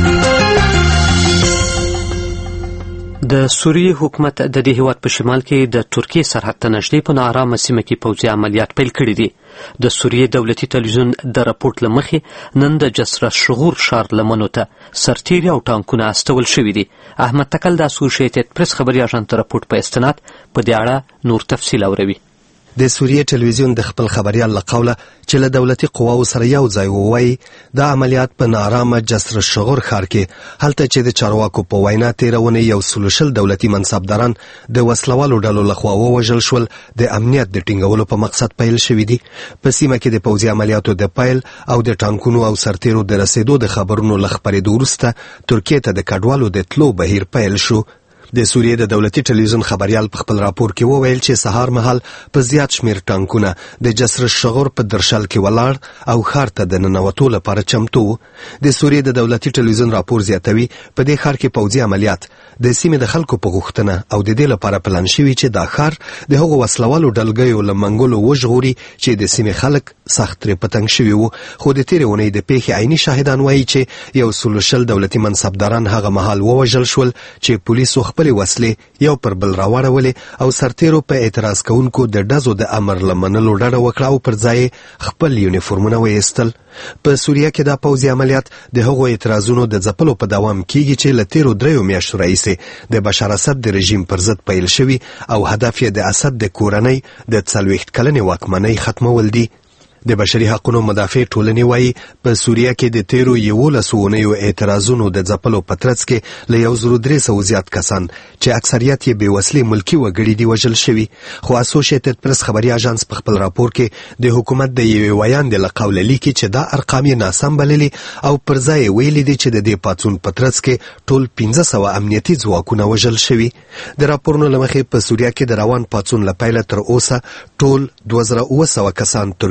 د سوریې حکومت د دې هیواد په شمال کې د ترکیې سرحد ته نږدې په ناارامه سیمه کې پوځي عملیات پیل کړي دي. د سوریې دولتي تلویزیون د راپورټ له مخې نن د جسر شغور ښار لمنو ته سرتیري او ټانکونه استول شوي دي. احمد تکل د اسوشیټډ پریس خبري اژانس ته راپورټ په استناد په دې اړه نور تفصیل اوروي. د سوریې ټلویزیون د خپل خبريال له قوله چې له دولتي قواو سره یو ځای ووایي د عملیات په نارامه جسر شغور ښار کې هلته چې د چارواکو په وینا تیرونه یو سلوشل دولتي منصبداران د وسلوالو ډلو لخوا ووژل شول د امنیت د ټینګولو په مقصد پیل شوی دي. په سیمه کې د پوځي عملیاتو د پیل او د ټانکونو او سرتیرو د رسیدو د خبرونو لخبرېدو وروسته ترکیې ته د کډوالو د تلو بهیر پیل شو. د سوریې د دولتي ټلویزیون خبريال په خپل راپور کې وویل چې سهار مهال په زیات شمیر ټانکونه د جسر شغور په درشل کې ولاړ او ښار ته د ننوتو لپاره چمتو. د سوریې د دولتي ټلویزیون راپور زیاتوي په دې ښار کې پوځي عملیات د سیمې د خلکو په غوښتنه او د دې لپاره پلان شوی چې دا ښار د هغو وسلوالو ډلګیو له منګولو وژغوري چې د سیمې خلک سخت ترې په تنګ شوي وو. خو د تېرې اونۍ د پیښې عیني شاهدان وایي چې یو سلوشل دولتي منصبداران هغه مهال ووژل شول چې پولیسو خپل وسلې یو پر بل راوړولې او سرتیرو په اعتراض کوونکو د ډزو د امر لمنلو ډډه وکړه او پر ځای خپل یونیفورمونه وایستل. په سوریه کې دا پوځي عملیات د هغو اعتراضونو د ځپلو په دوام کیږي چې له تیرو 3 میاشتو راهیسې د بشار اسد د رژیم پر ضد پیل شوي او هدف یې د اسد د کورنۍ د 40 کلنې واکمنۍ ختمول دي. د بشري حقوقو مدافع ټولنې وایي په سوریه کې د تیرو 11 اونیو اعتراضونو د ځپلو په ترڅ کې له 1300 زیات کسان چې اکثریت یې بې وسلې ملکي وګړي دي وژل شوي. خو اسوشیټډ پریس خبري اژانس په خپل راپور کې د حکومت د یوې ویاندې له قوله لیکي چې دا ارقام یې ناسم بللي او پر ځای ویلي دي چې د دې پاڅون په ترڅ کې ټول 1500 امنیتي ځواکونه وژل شوي. د راپورونو له مخې په سوریه کې د روان پاڅون له پیله تر اوسه ټول 2900 کسان ترکیې ته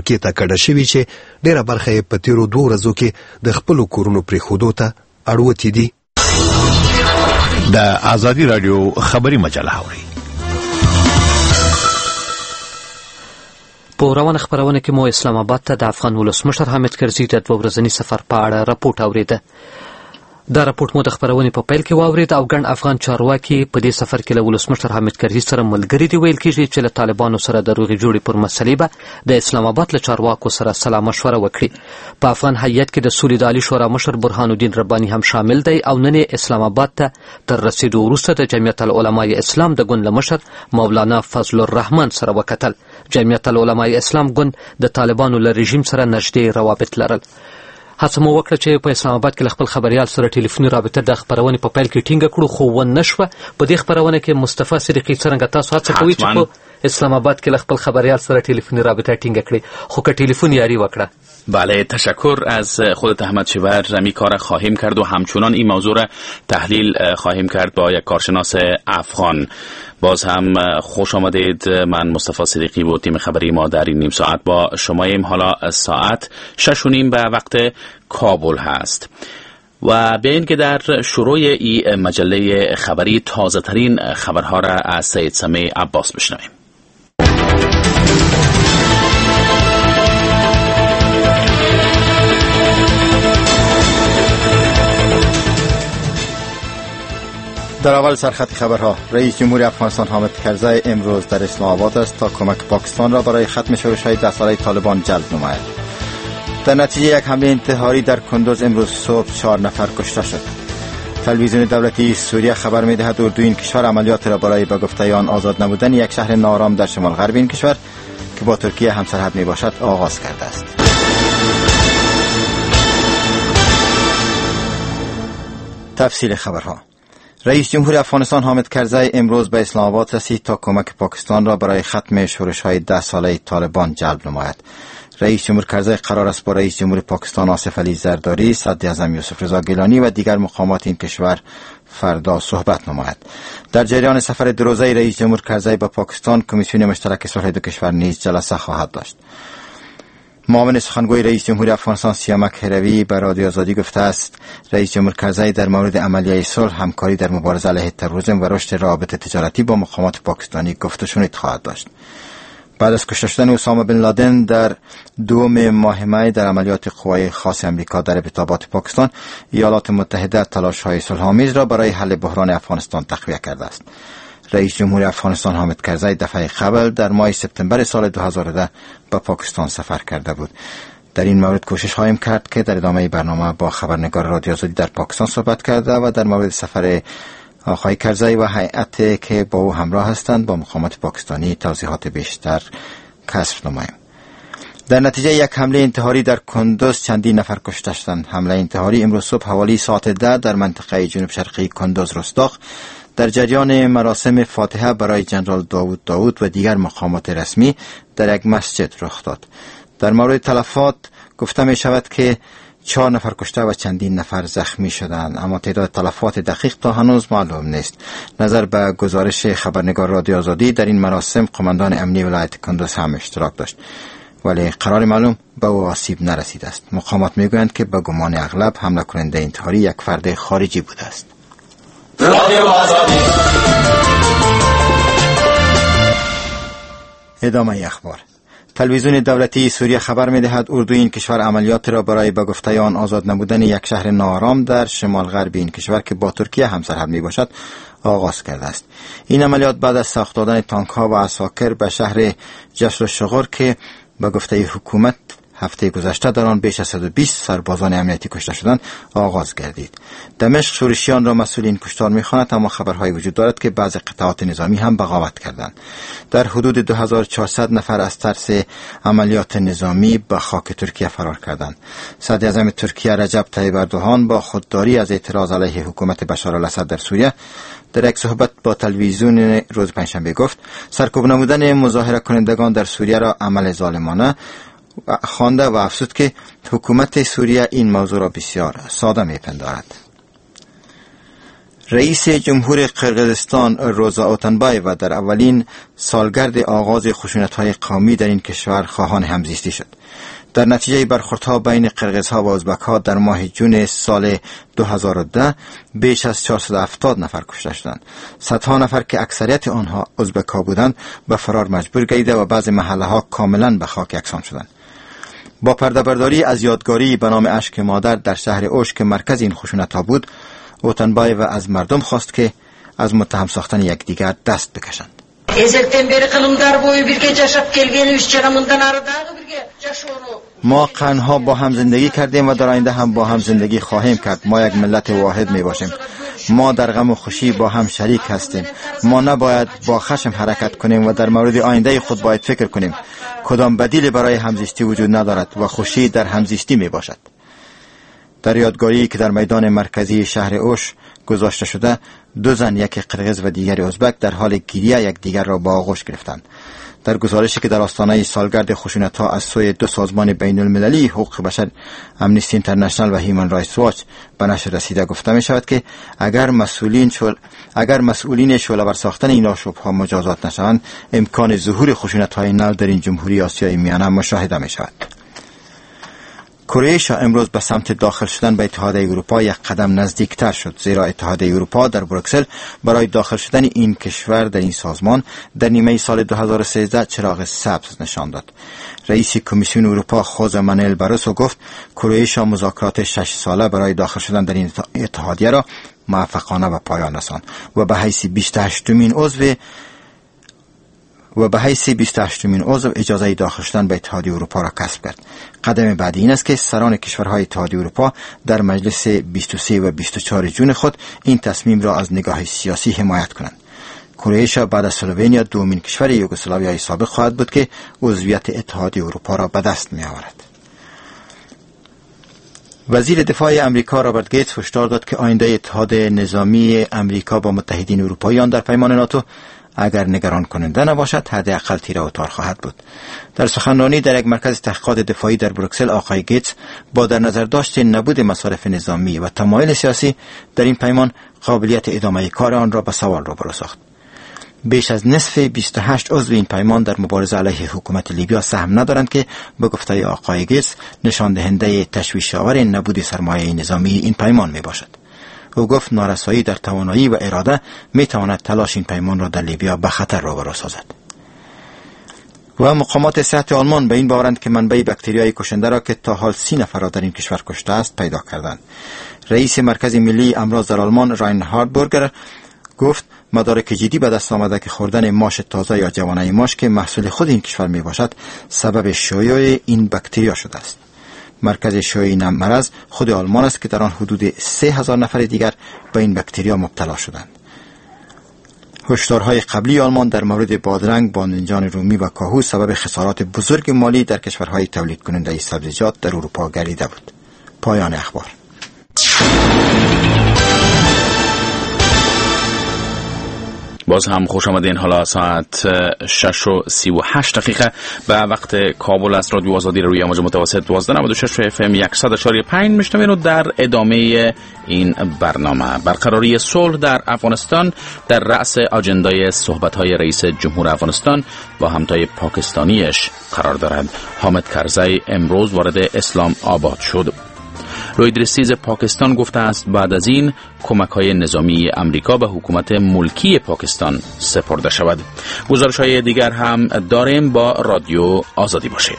کډه شوي چې ډیره برخه یې په تیرو 2 ورځو کې د خپل کورونو پریښودو ته اړوتې دي. د ازادي رادیو خبري مجله اوري. په روانه خبرونه کې مو اسلام آباد ته د افغان ولسمشر حامد کرزي د 2 ورځني سفر په اړه راپورټ اوریده. دا راپورټ مو د خبرونې په پیل کې واورید او ګڼ افغان چارواکي په دې سفر کې له ولسمشر حامد کرزي سره ملګري دي. ویل کېږي چې له طالبانو سره د روغې جوړې پر مسلې به د اسلام آباد له چارواکو سره سلا مشوره وکړي. په افغان هیئت کې د سولې د عالي شورا مشر برهان الدین رباني هم شامل دی او نن اسلام آباد ته تر رسیدو وروسته د جمعیت العلماء اسلام د ګوند له مشر مولانا فضل الرحمن سره وکتل. جمعیت العلماء اسلام ګوند د طالبانو له رژیم سره نږدې روابط لرل. هڅه مو وکړه چې په اسلام آباد کې له خپل خبريال سره ټلیفوني رابطه د خبرونې په پیل کې ټینګه کړو، خو ونه شوه. په دې خبرونه کې مصطفی صدیقی څرنګه تاسو هڅه کوئ چې په اسلام آباد کې له خپل خبريال سره ټلیفوني رابطه ټینګه کړئ، خو که ټلیفون یاری وکړه. بله، تشکر از خودت احمد شیور. می کار خواهیم کرد و همچنان این موضوع را تحلیل خواهیم کرد با یک کارشناس افغان. باز هم خوش آمدید. من مصطفی صدیقی و تیم خبری ما در این نیم ساعت با شماییم. حالا ساعت 6:30 به وقت کابل هست و بیاین که در شروع این مجله خبری تازه ترین خبرها را از سید سمیع عباس بشنویم. در اول سرخط خبرها، رئیس جمهور افغانستان حامد کرزی امروز در اسلام آباد است تا کمک پاکستان را برای ختم شورش‌های 10 ساله طالبان جلب نماید. در نتیجه یک حمله انتحاری در کندوز امروز صبح 4 نفر کشته شد. تلویزیون دولتی سوریه خبر می‌دهد اردوی این کشور عملیات را برای به گفته آن آزاد نمودن یک شهر ناآرام در شمال غرب این کشور که با ترکیه همسرحد میباشد آغاز کرده است. تفصیل خبرها. رئیس جمهور افغانستان حامد کرزی امروز به اسلام آباد رسید تا کمک پاکستان را برای ختم شورش‌های 10 ساله طالبان جلب نماید. رئیس جمهور کرزی قرار است با رئیس جمهور پاکستان آصف علی زرداری، صدر اعظم یوسف رضا گیلانی و دیگر مقامات این کشور فردا صحبت نماید. در جریان سفر 2 روزه رئیس جمهور کرزی به پاکستان، کمیسیون مشترک صلح دو کشور نیز جلسه خواهد داشت. معاون سخنگوی رئیس جمهور افغانستان سیامک هروی به رادیو آزادی گفته است رئیس جمهور کرزی در مورد عملیه صلح، همکاری در مبارزه علیه تروریسم و رشد روابط تجارتی با مقامات پاکستانی گفت و شنود خواهد داشت. بعد از کشته شدن اسامه بن لادن در 2 ماه می در عملیات قوای خاص امریکا در ابتدابات پاکستان، ایالات متحده تلاش‌های صلح‌آمیز را برای حل بحران افغانستان تقویت کرده است. رئیس جمهور افغانستان حامد کرزی دفعه قبل در ماه سپتامبر سال 2010 به پاکستان سفر کرده بود. در این مورد کوشش خواهیم کرد که در ادامه برنامه با خبرنگار رادیو آزادی در پاکستان صحبت کرده و در مورد سفر آقای کرزی و هیئتی که با او همراه هستند با مقامات پاکستانی توضیحات بیشتر کسب نماییم. در نتیجه یک حمله انتحاری در کندوز چندین نفر کشته شدند. حمله انتحاری امروز صبح حوالی ساعت 10 در منطقه جنوب شرقی کندوز رستاخ در جریان مراسم فاتحه برای جنرال داوود و دیگر مقامات رسمی در یک مسجد رخ داد. در مورد تلفات گفته می شود که 4 نفر کشته و چندین نفر زخمی شدند، اما تعداد تلفات دقیق تا هنوز معلوم نیست. نظر به گزارش خبرنگار رادیو آزادی در این مراسم قماندان امنی ولایت کندوز هم اشتراک داشت، ولی قرار معلوم به او آسیب نرسیده است. مقامات میگویند که به گمان اغلب حمله کننده انتحاری یک فرد خارجی بوده است. رادیو آزادی. ادامه اخبار. تلویزیون دولتی سوریه خبر می‌دهد اردوی این کشور عملیات را برای به گفته آن آزاد نمودن یک شهر ناآرام در شمال غرب این کشور که با ترکیه همسرحد میباشد آغاز کرده است. این عملیات بعد از ساخت دادن تانک‌ها و عساکر به شهر جسر الشغور که به گفته حکومت هفته گذشته در آن بیش از 120 سربازان امنیتی کشته شدند آغاز گردید. دمشق شورشیان را مسئول این کشتار می‌خواند، اما خبرهای وجود دارد که بعضی قطعات نظامی هم بغاوت کردند. در حدود 2400 نفر از ترس عملیات نظامی به خاک ترکیه فرار کردند. صدر اعظم ترکیه رجب طیب اردوغان با خودداری از اعتراض علیه حکومت بشار الاسد در سوریه در یک صحبت با تلویزیون روز پنجشنبه گفت سرکوب نمودن مظاهره کنندگان در سوریه را عمل ظالمانه خوانده و افزود که حکومت سوریه این موضوع را بسیار ساده میپندارد. رئیس جمهور قرقیزستان روزا اوتنبایو در اولین سالگرد آغاز خشونت‌های قومی در این کشور خواهان همزیستی شد. در نتیجه برخوردها بین قرقیزها و ازبک‌ها در ماه جون سال 2010 بیش از 470 نفر کشته شدند. صدها نفر که اکثریت آنها ازبک‌ها بودند به فرار مجبور گردیده و بعضی محله‌ها کاملا به خاک یکسان شدند. با پرده‌برداری از یادگاری به نام اشک مادر در شهر اوش که مرکز این خشونت‌ها بود، اوتنبایو از مردم خواست که از متهم ساختن یکدیگر دست بکشند. ما قرنها با هم زندگی کردیم و در آینده هم با هم زندگی خواهیم کرد. ما یک ملت واحد می باشیم. ما در غم و خوشی با هم شریک هستیم. ما نباید با خشم حرکت کنیم و در مورد آینده خود باید فکر کنیم. کدام بدیلی برای همزیستی وجود ندارد و خوشی در همزیستی می باشد. در یادگاری که در میدان مرکزی شهر اوش گذاشته شده، 2 زن، یک قرقیز و دیگری ازبک، در حال گریه یکدیگر را با آغوش گرفتند. در گزارشی که در آستانه سالگرد خشونت‌ها از سوی 2 سازمان بین المللی حقوق بشر، امنیستی اینترنشنال و هیومن رایتس واچ به نشر رسیده گفته می شود که اگر مسئولین شعله‌ور ساختن این آشوب‌ها مجازات نشوند، امکان ظهور خشونت‌های نو در این جمهوری آسیای میانه مشاهده می شود. کره امروز به سمت داخل شدن به اتحادیه اروپا یک قدم نزدیکتر شد، زیرا اتحادیه اروپا در بروکسل برای داخل شدن این کشور در این سازمان در نیمه سال 2013 چراغ سبز نشان داد. رئیس کمیسیون اروپا خوزه مانوئل باروسو گفت کره مذاکرات 6 ساله برای داخل شدن در این اتحادیه را موفقانه به پایان رساند و به حیث 28مین عضو اجازه داخل شدن به اتحادیه اروپا را کسب کرد. قدم بعدی این است که سران کشورهای اتحادیه اروپا در مجلس 23 و 24 جون خود این تصمیم را از نگاه سیاسی حمایت کنند. کرواتیا بعد از اسلوونیا دومین کشور یوگسلاویای سابق خواهد بود که عضویت اتحادیه اروپا را به دست می آورد. وزیر دفاع امریکا رابرت گیتس هشدار داد که آینده اتحاد نظامی امریکا با متحدین اروپاییان در پیمان ناتو اگر نگران کننده نباشد حداقل تیره و تار خواهد بود. در سخنرانی در یک مرکز تحقیقات دفاعی در بروکسل، آقای گیتس با در نظر داشت نبود مصارف نظامی و تمایل سیاسی در این پیمان قابلیت ادامه کار آن را به سوال روبرو ساخت. بیش از نصف 28 عضو این پیمان در مبارزه علیه حکومت لیبیا سهم ندارند که به گفته آقای گیتس نشان دهنده تشویش آور نبود سرمایه نظامی این پیمان می باشد. او گفت نارسایی در توانایی و اراده می تواند تلاش این پیمان را در لیبیا به خطر روبرو سازد. و مقامات صحت آلمان به این باورند که منبع باکتریای کشنده را که تا حال 30 نفر را در این کشور کشته است پیدا کردند. رئیس مرکز ملی امراض در آلمان راینهارد بورگر گفت مدارک جدی به دست آمده که خوردن ماش تازه یا جوانه ماش که محصول خود این کشور می باشد سبب شیوع این باکتریا شده است. مرکز شیوع این مرض خود آلمان است که در آن حدود 3000 نفر دیگر به این باکتریا مبتلا شدند. هشدارهای قبلی آلمان در مورد بادرنگ، بادنجان رومی و کاهو سبب خسارات بزرگ مالی در کشورهای تولید کننده سبزیجات در اروپا گردیده بود. پایان اخبار. باز هم خوش آمدین. حالا ساعت 6:38 به وقت کابل است. رادیو آزادی روی امواج متوسط 1296 FM 100.5 میشنوین و در ادامه این برنامه برقراری صلح در افغانستان در رأس اجندای صحبت‌های رئیس جمهور افغانستان با همتای پاکستانیش قرار دارد. حامد کرزی امروز وارد اسلام آباد شد. روی درستیز پاکستان گفته است بعد از این کمک‌های نظامی امریکا به حکومت ملکی پاکستان سپرده شود. گزارش‌های دیگر هم داریم. با رادیو آزادی باشید.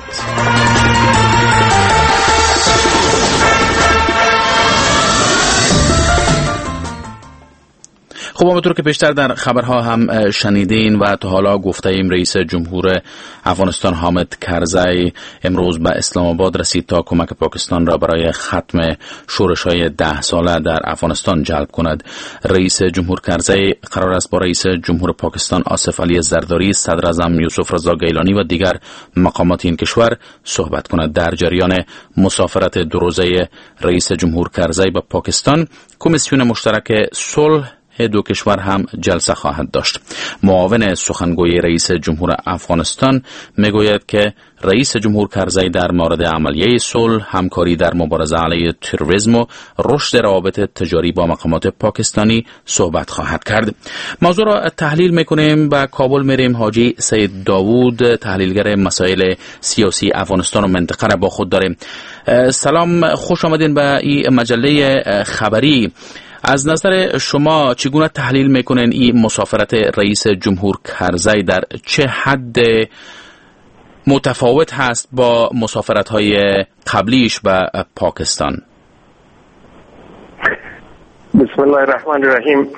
خب همونطور که پیشتر در خبرها هم شنیدین و تا حالا گفته ایم رئیس جمهور افغانستان حامد کرزی امروز به اسلام آباد رسید تا کمک پاکستان را برای ختم شورش‌های 10 ساله در افغانستان جلب کند. رئیس جمهور کرزی قرار است با رئیس جمهور پاکستان آصف علی زرداری، صدر اعظم یوسف رضا گیلانی و دیگر مقامات این کشور صحبت کند. در جریان مسافرت 2 روزه رئیس جمهور کرزی به پاکستان، کمیسیون مشترک صلح، دو کشور هم جلسه خواهد داشت. معاون سخنگوی رئیس جمهور افغانستان میگوید که رئیس جمهور کرزی در مورد عملیه صلح، همکاری در مبارزه علیه تروریسم و رشد روابط تجاری با مقامات پاکستانی صحبت خواهد کرد. موضوع را تحلیل میکنیم. به کابل میریم. حاجی سید داوود، تحلیلگر مسائل سیاسی افغانستان و منطقه را با خود داریم. سلام، خوش آمدین به این مجله خبری. از نظر شما چگونه تحلیل میکنین این مسافرت رئیس جمهور کرزی در چه حد متفاوت هست با مسافرت‌های قبلیش به پاکستان؟ بسم الله الرحمن الرحیم.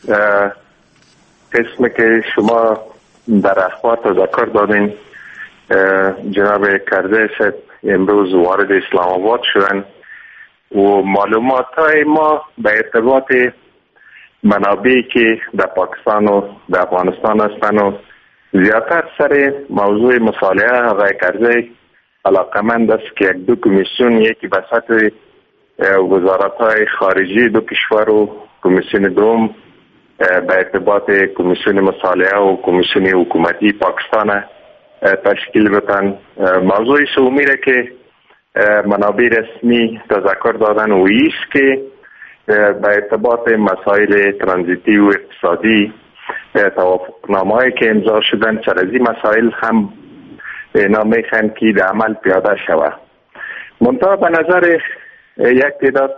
قسمی که شما در اخبار تذکر دادین، جناب کرزی صاحب امروز وارد اسلام آباد شدن و معلومات های ما به ارتباط منابعی که در پاکستان و در افغانستان هستند و زیادتر سر موضوع مصالحه آقای کرزی علاقمند است که دو کمیسیون، یکی به سطح وزارت‌های خارجی دو کشور و کمیسیون دوم به ارتباط کمیسیون مصالحه و کمیسیون حکومتی پاکستان تشکیل بدن. موضوع سومی را که منابع رسمی تذکر دادن و ایست که به ارتباط مسائل ترانزیتی و اقتصادی توافقنامه‌ای که امضا شدن سر از این مسائل هم اینا میخوان که در عمل پیاده شود. منتها به نظر یک تعداد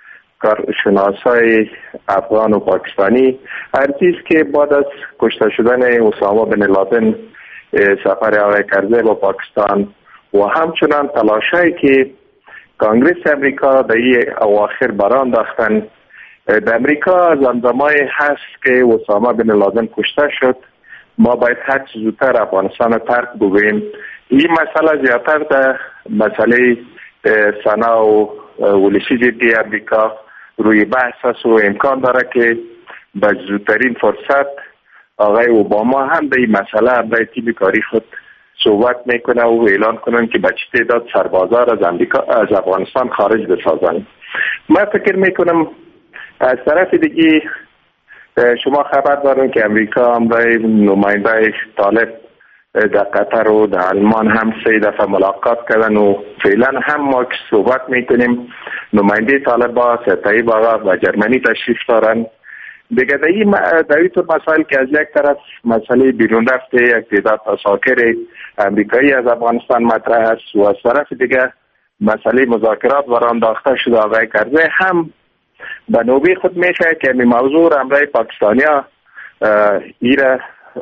کارشناسای افغان و پاکستانی هر چیز که بعد از کشته شدن اسامه بن لادن سفر آقای کرزی با پاکستان و همچنان تلاشایی که کانگریس امریکا در این اواخر برانداختن، در امریکا زمزمه‌ای هست که اسامه بن لادن کشته شد، ما باید هر چه زودتر افغانستان را ترک بگوییم. این مسئله زیادتر در مسئله سنا و ولشی جدی امریکا روی بحث است و امکان داره که به زودترین فرصت آقای اوباما هم به این مسئله برای تیم کاری خود صحبت میکنه و اعلان کنن که به چه تعداد سربازا از افغانستان خارج بسازن. من فکر میکنم از طرف دیگه شما خبر دارین که امریکا هم برای نماینده طالب در قطر و در آلمان هم 3 دفعه ملاقات کردن و فعلا هم ما که صحبت میکنیم نماینده طالب طیب آقا و جرمنی تشریف دارن. دیگه در این طور مسائل که از یک طرف مسئله بیرون رفته یک تعداد اساکر امریکایی از افغانستان مطرح است و از طرف دیگه مسئله مذاکرات برانداخته شده آقای کرزی هم به نوبه خود میشه که این موضوع امرای پاکستانیا ایره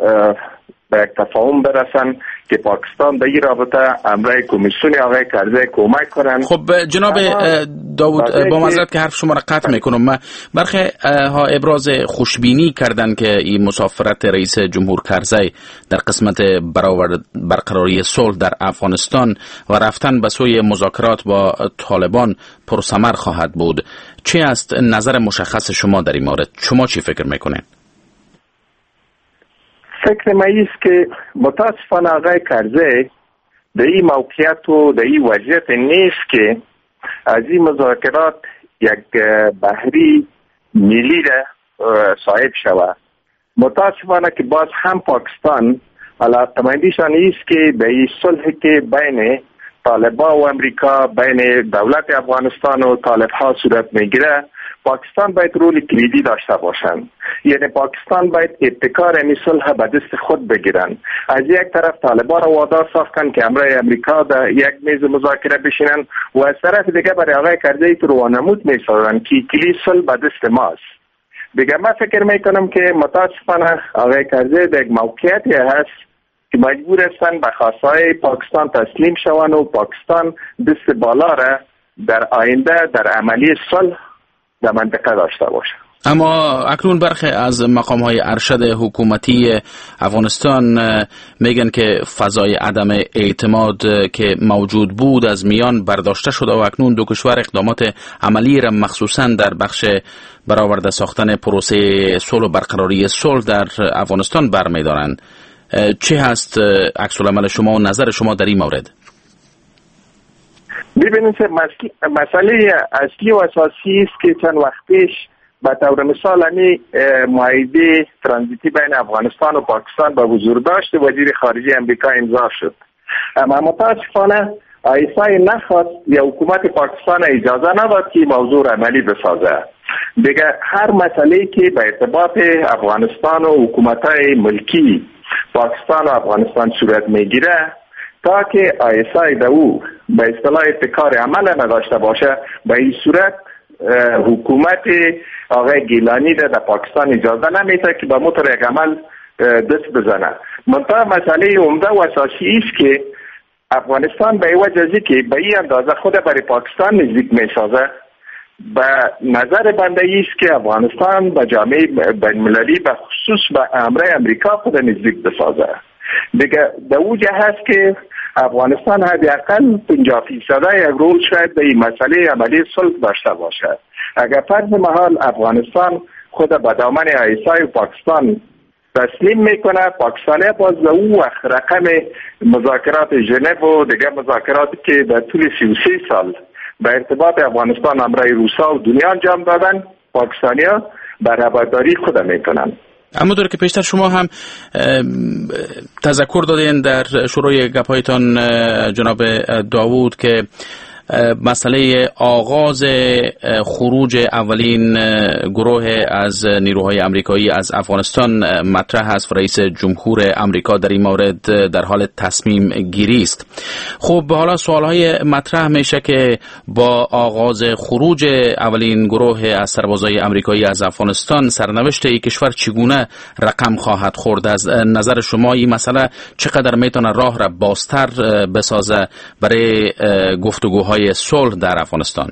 به یک تفاهم برسن که پاکستان در این رابطه امرای کمیسیون آقای کرزی کمک کنن. خب جناب داوود، با معذرت که حرف شما را قطع میکنم، برخی ها ابراز خوشبینی کردن که این مسافرت رئیس جمهور کرزی در قسمت برقراری صلح در افغانستان و رفتن به سوی مذاکرات با طالبان پرثمر خواهد بود. چه است نظر مشخص شما در این مورد؟ شما چی فکر میکنید؟ فکر من است که متاسفانه آقای کرزی در این موقعیت و در این وضعیت نیست که از این مذاکرات یک بحری ملی را صاحب شود. متاسفانه که باز هم پاکستان علاقمندیشان است که در این صلح که بین طالبان و امریکا، بین دولت افغانستان و طالب ها صورت میگیره، پاکستان باید رول کلیدی داشته باشند. یعنی پاکستان باید ابتکار این صلح به دست خود بگیرن. از یک طرف طالبان را وادار ساختن که امرای امریکا در یک میز مذاکره بشینن و از طرف دیگه برای آقای کرزی تو روانمود میسازن که کلید صلح به دست ماست. دیگه من فکر میکنم که متاسفانه آقای کرزی در یک موقعیتی هست که مجبور هستن به خواستهای پاکستان تسلیم شوند و پاکستان دست بالا را در آینده در عملی صلح در منطقه داشته باشه. اما اکنون برخی از مقام‌های ارشد حکومتی افغانستان میگن که فضای عدم اعتماد که موجود بود از میان برداشته شده و اکنون دو کشور اقدامات عملی را مخصوصاً در بخش برآورده ساختن پروسه صلح و برقراری صلح در افغانستان برمی‌دارند. چه هست عکس العمل شما و نظر شما در این مورد؟ ببینید مسئله اصلی و اساسی است که چند وقت پیش به طور مثال همی معاهده ترانزیتی بین افغانستان و پاکستان به حضور داشت وزیر خارجه امریکا امضا شد، اما متاسفانه آیسای نخواست یا حکومت پاکستان اجازه نداد که موضوع عملی بسازه. دیگه هر مسئله که به ارتباط افغانستان و حکومت‌های ملکی پاکستان و افغانستان صورت میگیره تا که آیسای دو به اصطلاح ابتکار عمل نداشته باشه، به این صورت حکومت آقای گیلانی در پاکستان اجازه نمیده که به موتور یک عمل دست بزنه. منتها مسئله عمده و اساسی است که افغانستان به وجه که به این اندازه خود برای پاکستان نزدیک میسازه، به نظر بنده است که افغانستان به جامعه بین‌المللی به خصوص به امر امریکا خود نزدیک بسازه. دیگه در اوجه هست که افغانستان حداقل 50% یک رول شاید به این مسئله عملی صلح داشته باشد. اگر فرض محال افغانستان خود به دامن آیسای پاکستان تسلیم میکنه، پاکستانی باز در اون وقت رقم مذاکرات ژنو و دیگه مذاکراتی که در طول 33 سال به ارتباط افغانستان امرای روسا و دنیا انجام دادن، پاکستانیا برابرداری خود میکنن. اما داره که پیشتر شما هم تذکر دادین در شروع گپایتان جناب داوود که مسئله آغاز خروج اولین گروه از نیروهای امریکایی از افغانستان مطرح است و رئیس جمهور امریکا در این مورد در حال تصمیم گیری است. خب حالا سوالهای مطرح میشه که با آغاز خروج اولین گروه از سربازای امریکایی از افغانستان سرنوشت این کشور چگونه رقم خواهد خورد؟ از نظر شما این مسئله چقدر میتونه راه را بازتر بسازه برای گفتگوهای صلح در افغانستان؟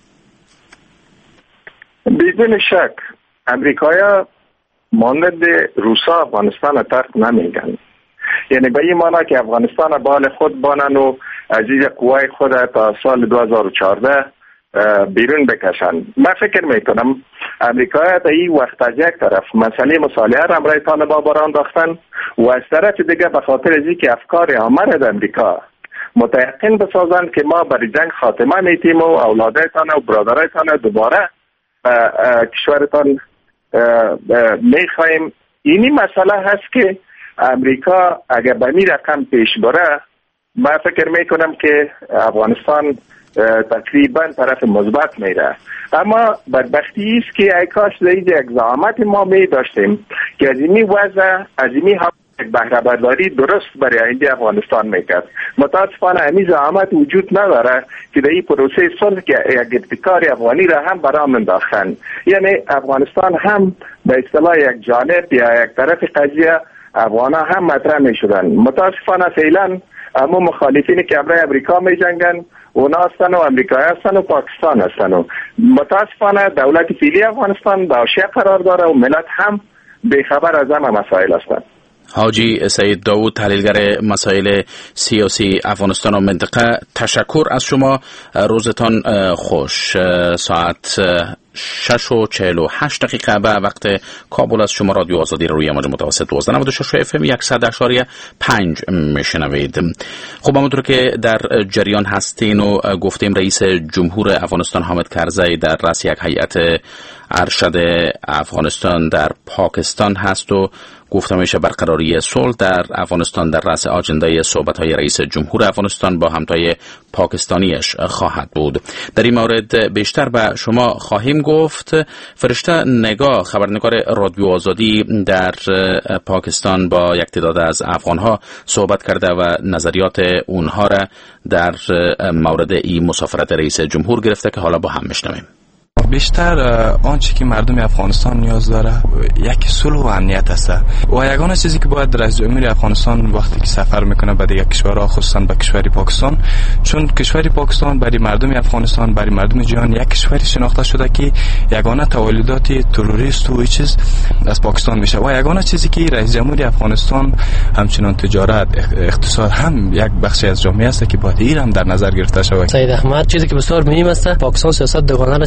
بدون شک امریکایا مانند روسا افغانستان ترک نمیگن، یعنی به این معنی که افغانستان بال خود بانن و از این قوای خود تا سال 2014 بیرون بکشن. من فکر میکنم امریکایا تا این وقت از یک طرف مسئله مصالحه را امرای طالبان بران داختن و از طرف دیگه به خاطر از اینکه افکار آمد امریکا متيقن بسازند که ما برای جنگ خاتمه میتیم و اولادایتان و برادرایتان دوباره کشورتان میخوایم. اینی مسئله هست که امریکا اگر به این رقم پیش بره، من فکر میکنم که افغانستان تقریبا طرف مثبت میره. اما بدبختی است که ای کاش یک زحمت ما می داشتیم که از این وضع از این یک بهره برداری درست برای آینده افغانستان میکرد. متاسفانه همین زحمت وجود نداره که در این پروسه صلح که یک ابتکار افغانی را هم برام انداختن، یعنی افغانستان هم به اصطلاح یک جانب یا یک طرف قضیه افغانا هم مطرح میشدن. متاسفانه فعلا اما مخالفینی که برای امریکا میجنگن اونا هستن و امریکایی هستن و پاکستان هستن و متاسفانه دولت فعلی افغانستان به حاشیه قرار داره و ملت هم بیخبر از همه مسائل هستن. حاجی سید داوود، تحلیلگر مسائل سیاسی افغانستان و منطقه، تشکر از شما. روزتان خوش. ساعت 6:48 به وقت کابل از شما رادیو آزادی روی موج متوسط 1296 اف ام 100.5 میشنوید. خب همونطور که در جریان هستین و گفتیم، رئیس جمهور افغانستان حامد کرزی در رأس یک هیئت ارشد افغانستان در پاکستان هست و گفته میشه برقراری صلح در افغانستان در رأس آجنده صحبت‌های رئیس جمهور افغانستان با همتای پاکستانیش خواهد بود. در این مورد بیشتر به شما خواهیم گفت. فرشته نگاه، خبرنگار رادیو آزادی در پاکستان، با یک تعداد از افغان‌ها صحبت کرده و نظریات اونها را در مورد این مسافرت رئیس جمهور گرفته که حالا با هم میشنویم. بیشتر آنچه که مردم افغانستان نیاز داره یک صلح و امنیت است و یگانه چیزی که باید رئیس جمهور افغانستان وقتی که سفر میکنه به دیگر کشورها، خصوصا به کشور پاکستان، چون کشور پاکستان برای مردم افغانستان، برای مردم جهان یک کشوری شناخته شده که یگانه تولیدات تروریست و چیز از پاکستان میشه و یگانه چیزی که رئیس جمهور افغانستان همچنان تجارت، اقتصاد هم یک بخشی از جامعه است که باید این هم در نظر گرفته شود. سید احمد، چیزی که بسیار مهم است، پاکستان سیاست دوگانه را چیز میکنه،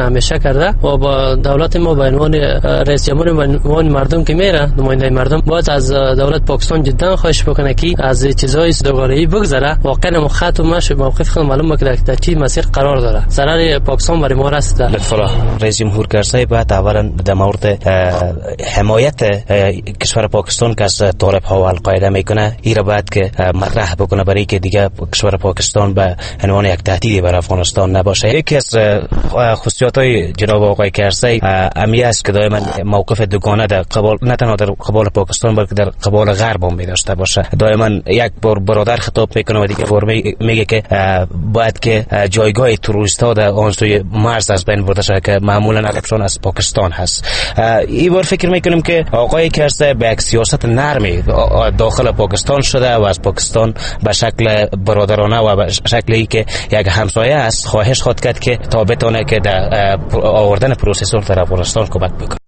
همیشه کرده و با دولت ما به عنوان رئیس جمهور به عنوان مردم که میره نماینده مردم باید از دولت پاکستان جدا خواهش بکنه که از چیزهای سوداگری بگذره. واقعا خط و مش موقف خود معلوم بکنه در چه مسیر قرار داره. ضرر پاکستان برای ما رسیده. لطفا رئیس جمهور کرزی باید اولا در مورد حمایت کشور پاکستان که از طالب ها و القاعده میکنه این را باید که مطرح بکنه برای که دیگه کشور پاکستان به عنوان یک تهدیدی برای افغانستان نباشه. یکی از خصوصیات‌های جناب آقای کرزی امیه است که دائما موقف دوگانه در قبال نه تنها در قبال پاکستان بلکه در قبال غرب هم می‌داشته باشه. دائما یک بار برادر خطاب میکنه و دیگه بار میگه که باید که جایگاه تروریست‌ها در آن سوی مرز از بین برده شود که معمولا اکثرا از پاکستان هست. این بار فکر میکنیم که آقای کرزی به یک سیاست نرمی داخل پاکستان شده و از پاکستان به شکل برادرانه و به شکلی که یک همسایه است خواهش خواهد کرد که تا بتونه که در آوردن پروسسور در افغانستان کمک بکنه.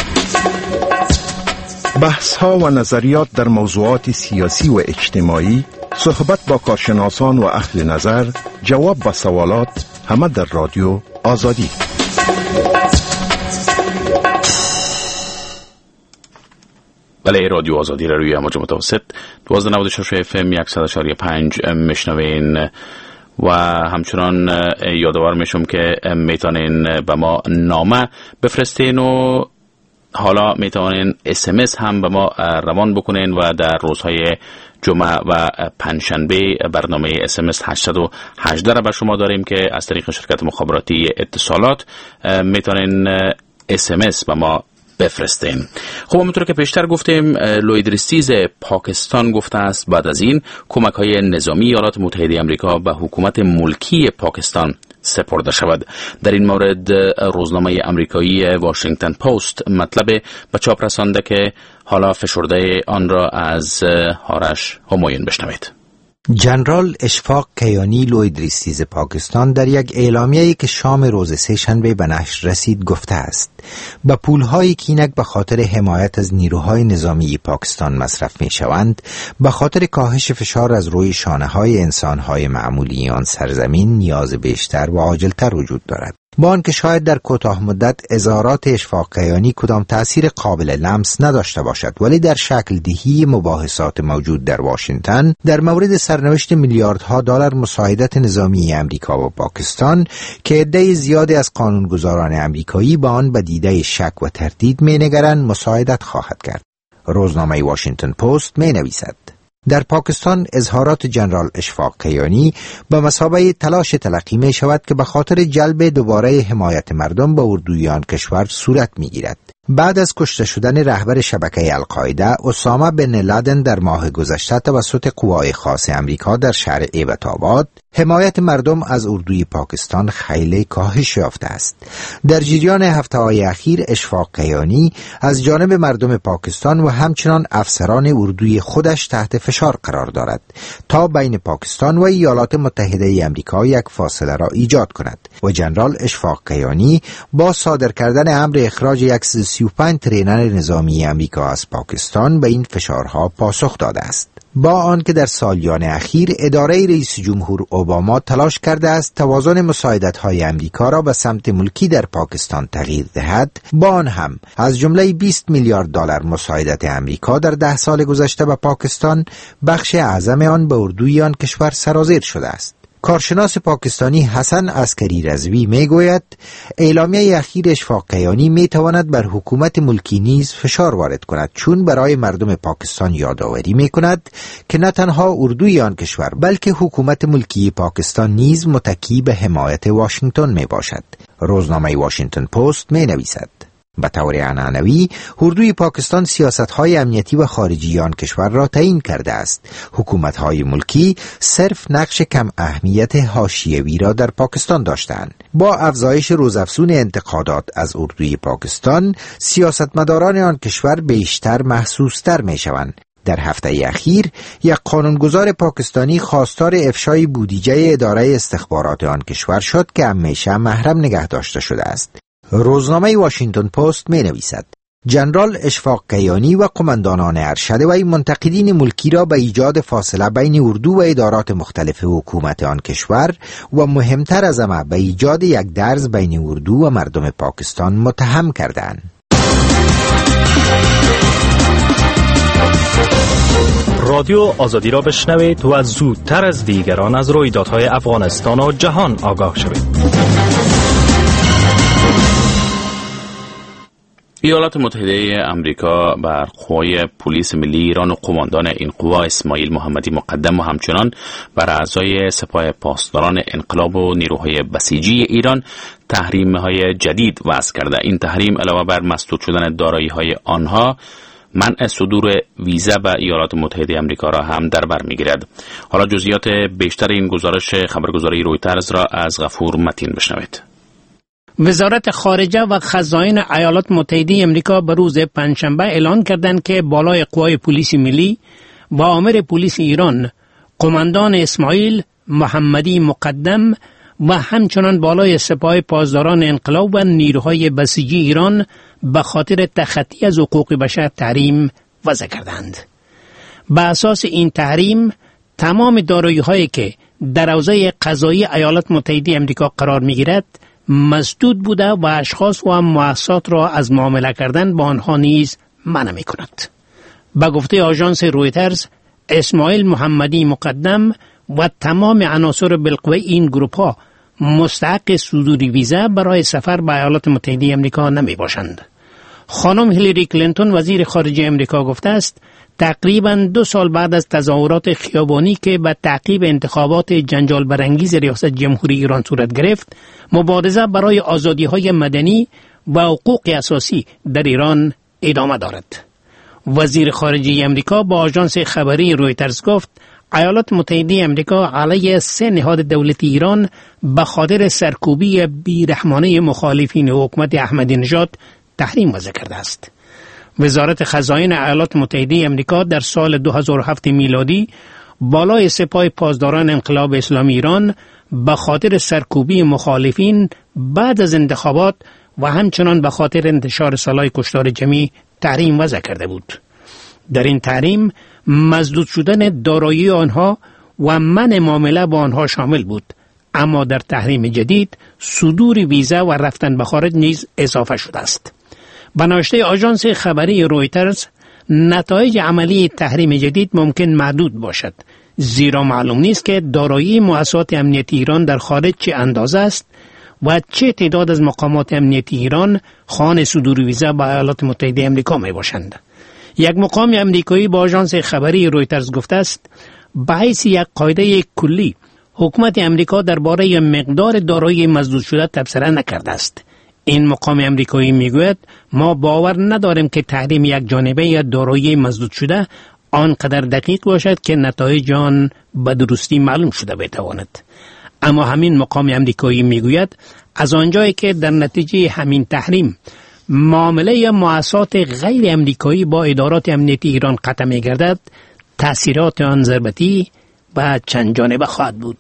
بحث ها و نظریات در موضوعات سیاسی و اجتماعی، صحبت با کارشناسان و اهل نظر، جواب به سوالات، همه در رادیو آزادی. بله، رادیو آزادی را روی امواج متوسط 1296 FM 100.5 میشنوین و همچنان یادآور میشم که میتونین به ما نامه بفرستین و حالا میتونین SMS هم به ما روان بکنین و در روزهای جمعه و پنجشنبه برنامه SMS 818 را به شما داریم که از طریق شرکت مخابراتی اتصالات میتونین SMS به ما بفرستین. خب همونطور که پیشتر گفتیم لوید ریستیز پاکستان گفته است بعد از این کمک‌های نظامی ایالات متحده آمریکا به حکومت ملکی پاکستان سپرده شود. در این مورد روزنامه آمریکایی واشنگتن پست مطلب به چاپ رسانده که حالا فشرده آن را از آرش همایون بشنوید. جنرال اشفاق کیانی لوید ریستیز پاکستان در یک اعلامیه‌ای که شام روز سه‌شنبه به نشر رسید گفته است با پول‌هایی که اینک به خاطر حمایت از نیروهای نظامی پاکستان مصرف می‌شوند به خاطر کاهش فشار از روی شانه‌های انسان‌های معمولی آن سرزمین نیاز بیشتر و عاجل‌تر وجود دارد. با آنکه شاید در کوتاه مدت اظهارات اشفاق کیانی کدام تأثیر قابل لمس نداشته باشد، ولی در شکل دهی مباحثات موجود در واشنگتن در مورد سرنوشت میلیاردها دلار مساعدت نظامی امریکا و پاکستان که عده زیادی از قانونگذاران امریکایی با آن به دیده شک و تردید می‌نگرند مساعدت خواهد کرد. روزنامه واشنگتن پست می‌نویسد در پاکستان اظهارات جنرال اشفاق کیانی به مثابه تلاش تلقی می شود که به خاطر جلب دوباره حمایت مردم به اردوی آن کشور صورت می گیرد. بعد از کشته شدن رهبر شبکه القاعده اسامه بن لادن در ماه گذشته توسط قوای خاص امریکا در شهر ایبت‌آباد، حمایت مردم از اردوی پاکستان خیلی کاهش یافته است. در جریان هفته‌های اخیر اشفاق کیانی از جانب مردم پاکستان و همچنان افسران اردوی خودش تحت فشار قرار دارد تا بین پاکستان و ایالات متحده امریکا یک فاصله را ایجاد کند و جنرال اشفاق کیانی با صادر کردن امر اخراج 135 ترینر نظامی امریکا از پاکستان به این فشارها پاسخ داده است. با آنکه در سالیان اخیر اداره رئیس جمهور اوباما تلاش کرده است توازن مساعدت‌های امریکا را به سمت ملکی در پاکستان تغییر دهد، با آن هم از جمله 20 میلیارد دلار مساعدت امریکا در 10 سال گذشته به پاکستان بخش اعظم آن به اردوی آن کشور سرازیر شده است. کارشناس پاکستانی حسن عسکری رضوی میگوید اعلامیه اخیر اشفاق کیانی میتواند بر حکومت ملکی نیز فشار وارد کند، چون برای مردم پاکستان یادآوری میکند که نه تنها اردوی آن کشور بلکه حکومت ملکی پاکستان نیز متکی به حمایت واشنگتن میباشد. روزنامه واشنگتن پست مینویسد به طور عنعنوی اردوی پاکستان سیاست‌های امنیتی و خارجی آن کشور را تعیین کرده است. حکومت‌های ملکی صرف نقش کم اهمیت حاشیه‌ای را در پاکستان داشتند. با افزایش روزافزون انتقادات از اردوی پاکستان، سیاستمداران آن کشور بیشتر محسوس‌تر می‌شوند. در هفته اخیر یک قانونگذار پاکستانی خواستار افشای بودجه اداره استخبارات آن کشور شد که همیشه محرم نگه داشته شده است. روزنامه واشنگتن پست می نویسد جنرال اشفاق کیانی و قماندانان ارشد وی منتقدین ملکی را به ایجاد فاصله بین اردو و ادارات مختلف حکومت آن کشور و مهمتر از همه به ایجاد یک درز بین اردو و مردم پاکستان متهم کردند. رادیو آزادی را بشنوید و زودتر از دیگران از رویدادهای افغانستان و جهان آگاه شوید. ایالات متحده آمریکا بر قوای پلیس ملی ایران و قماندان این قوا اسماعیل محمدی مقدم و همچنان بر اعضای سپاه پاسداران انقلاب و نیروهای بسیجی ایران تحریم‌های جدید وضع کرده. این تحریم علاوه بر مسدود شدن دارایی‌های آنها منع صدور ویزا به ایالات متحده آمریکا را هم در بر می‌گیرد. حالا جزئیات بیشتر این گزارش خبرگزاری رویترز را از غفور متین بشنوید. وزارت خارجه و خزائن ایالات متحده آمریکا به روز پنجشنبه اعلان کردند که بالای قوای پلیس ملی و آمر پلیس ایران قماندان اسماعیل محمدی مقدم و همچنان بالای سپاه پاسداران انقلاب و نیروهای بسیجی ایران به خاطر تخطی از حقوق بشر تحریم وضع کردند. به اساس این تحریم تمام دارایی‌هایی که در حوزه قضایی ایالات متحده آمریکا قرار می‌گیرد مسدود بوده و اشخاص و مؤسسات را از معامله کردن با آنها نیز منع می‌کند. به گفته آژانس رویترز، اسماعیل محمدی مقدم و تمام عناصر بالقوه این گروه‌ها مستحق صدور ویزا برای سفر به ایالات متحده آمریکا نمی باشند. خانم هیلاری کلینتون وزیر خارجه آمریکا گفته است تقریباً 2 سال بعد از تظاهرات خیابانی که به تعقیب انتخابات جنجال برانگیز ریاست جمهوری ایران صورت گرفت، مبارزه برای آزادی‌های مدنی و حقوق اساسی در ایران ادامه دارد. وزیر خارجه آمریکا با آژانس خبری رویترز گفت ایالات متحده آمریکا علیه 3 نهاد دولتی ایران به خاطر سرکوبی بیرحمانه مخالفین حکومت احمدی نژاد تحریم وضع کرده است. وزارت خزائن ایالات متحده آمریکا در سال 2007 میلادی بالای سپاه پاسداران انقلاب اسلامی ایران به خاطر سرکوبی مخالفین بعد از انتخابات و همچنان به خاطر انتشار سلاح کشتار جمعی تحریم وضع کرده بود. در این تحریم مسدود شدن دارایی آنها و منع معامله با آنها شامل بود، اما در تحریم جدید صدور ویزا و رفتن به خارج نیز اضافه شده است. به نوشته آژانس خبری رویترز، نتایج عملی تحریم جدید ممکن محدود باشد، زیرا معلوم نیست که دارایی مؤسسات امنیتی ایران در خارج چه اندازه است و چه تعداد از مقامات امنیتی ایران خواهان صدور ویزا به ایالات متحده آمریکا می باشند. یک مقام امریکایی با آژانس خبری رویترز گفته است به حیث یک قاعده کلی حکومت امریکا درباره مقدار دارایی مسدود شده تبصره نکرده است. این مقام امریکایی میگوید ما باور نداریم که تحریم یک جانبه یا دارایی مسدود شده آنقدر دقیق باشد که نتایج آن به درستی معلوم شده بتواند. اما همین مقام امریکایی میگوید از آنجایی که در نتیجه همین تحریم معامله مؤسسات غیر امریکایی با ادارات امنیتی ایران قطع می‌گردد، تأثیرات آن ضربتی و چند جانبه خواهد بود.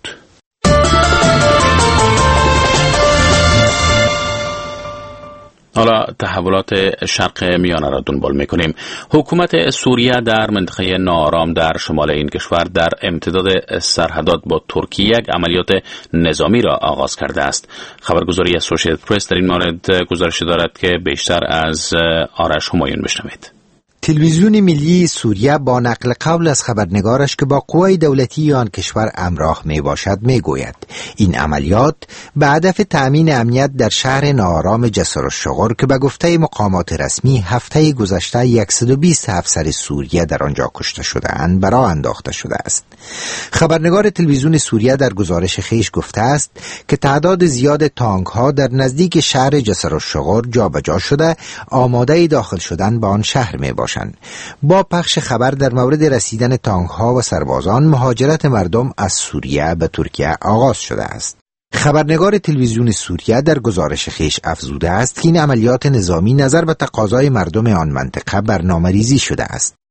حالا تحولات شرق میانه را دنبال می‌کنیم. حکومت سوریه در منطقه ناآرام در شمال این کشور در امتداد سرحدات با ترکیه یک عملیات نظامی را آغاز کرده است. خبرگزاری اسوسییتد پرس در این مورد گزارش دارد که بیشتر از آرش همایون بشنوید. تلویزیون ملی سوریه با نقل قول از خبرنگارش که با قوای دولتی آن کشور همراه می باشد می گوید این عملیات به هدف تأمین امنیت در شهر ناآرام جسر الشغر که به گفته مقامات رسمی هفته گذشته 120 افسر سوریه در آنجا کشته شده اند برای انداخته شده است. خبرنگار تلویزیون سوریه در گزارش خیش گفته است که تعداد زیاد تانک ها در نزدیک شهر جسر الشغر جابجا شده آماده داخل شدن به آن شهر می باشند. با پخش خبر در مورد رسیدن تانک ها و سربازان مهاجرت مردم از سوریه به ترکیه آغاز شده است. خبرنگار تلویزیون سوریه در گزارش خیش افزوده است که این عملیات نظامی نظر به تقاضای مردم آن منطقه برنامه‌ریزی شده است.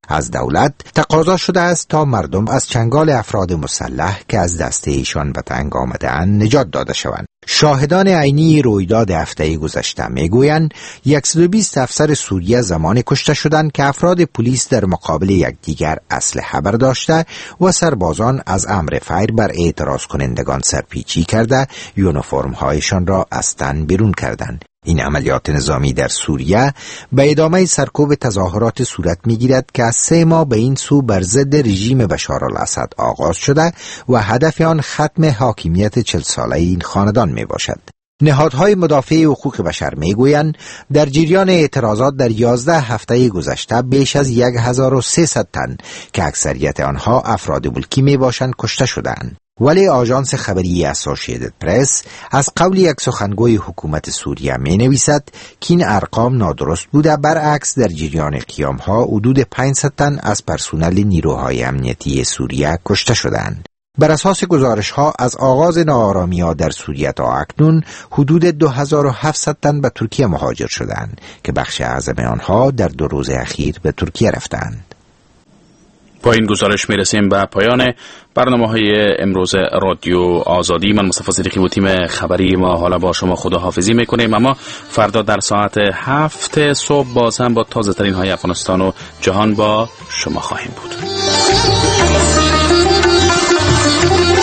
از دولت تقاضا شده است تا مردم از چنگال افراد مسلح که از دسته ایشان به تنگ آمده‌اند نجات داده شوند. شاهدان عینی رویداد هفته گذشته میگویند 120 افسر سوریه زمان کشته شدند که افراد پلیس در مقابل یکدیگر اسلحه برداشته و سربازان از امر فیر بر اعتراض کنندگان سرپیچی کرده یونیفرم هایشان را از تن بیرون کردند. این عملیات نظامی در سوریه به ادامه سرکوب تظاهرات صورت می‌گیرد که از 3 ماه به این سو بر ضد رژیم بشارالاسد آغاز شده و هدف آن ختم حاکمیت 40 ساله این خاندان میباشد. نهادهای مدافع حقوق بشر میگویند در جریان اعتراضات در 11 هفته گذشته بیش از 1300 تن که اکثریت آنها افراد ملکی میباشند کشته شدند. ولی آژانس خبری اسوسییتد پرس از قول یک سخنگوی حکومت سوریه می نویسد که این ارقام نادرست بوده، برعکس در جریان قیام ها حدود 500 تن از پرسنل نیروهای امنیتی سوریه کشته شدند. بر اساس گزارش ها از آغاز ناآرامی ها در سوریه تا اکنون حدود 2700 تن به ترکیه مهاجر شدند که بخش اعظم آنها در 2 روز اخیر به ترکیه رفتند. با این گزارش میرسیم به پایان برنامه‌های امروز رادیو آزادی. من مصطفی صدیقی و تیم خبری ما حالا با شما خداحافظی میکنیم، اما فردا در ساعت 7 صبح باز هم با تازه ترین های افغانستان و جهان با شما خواهیم بود.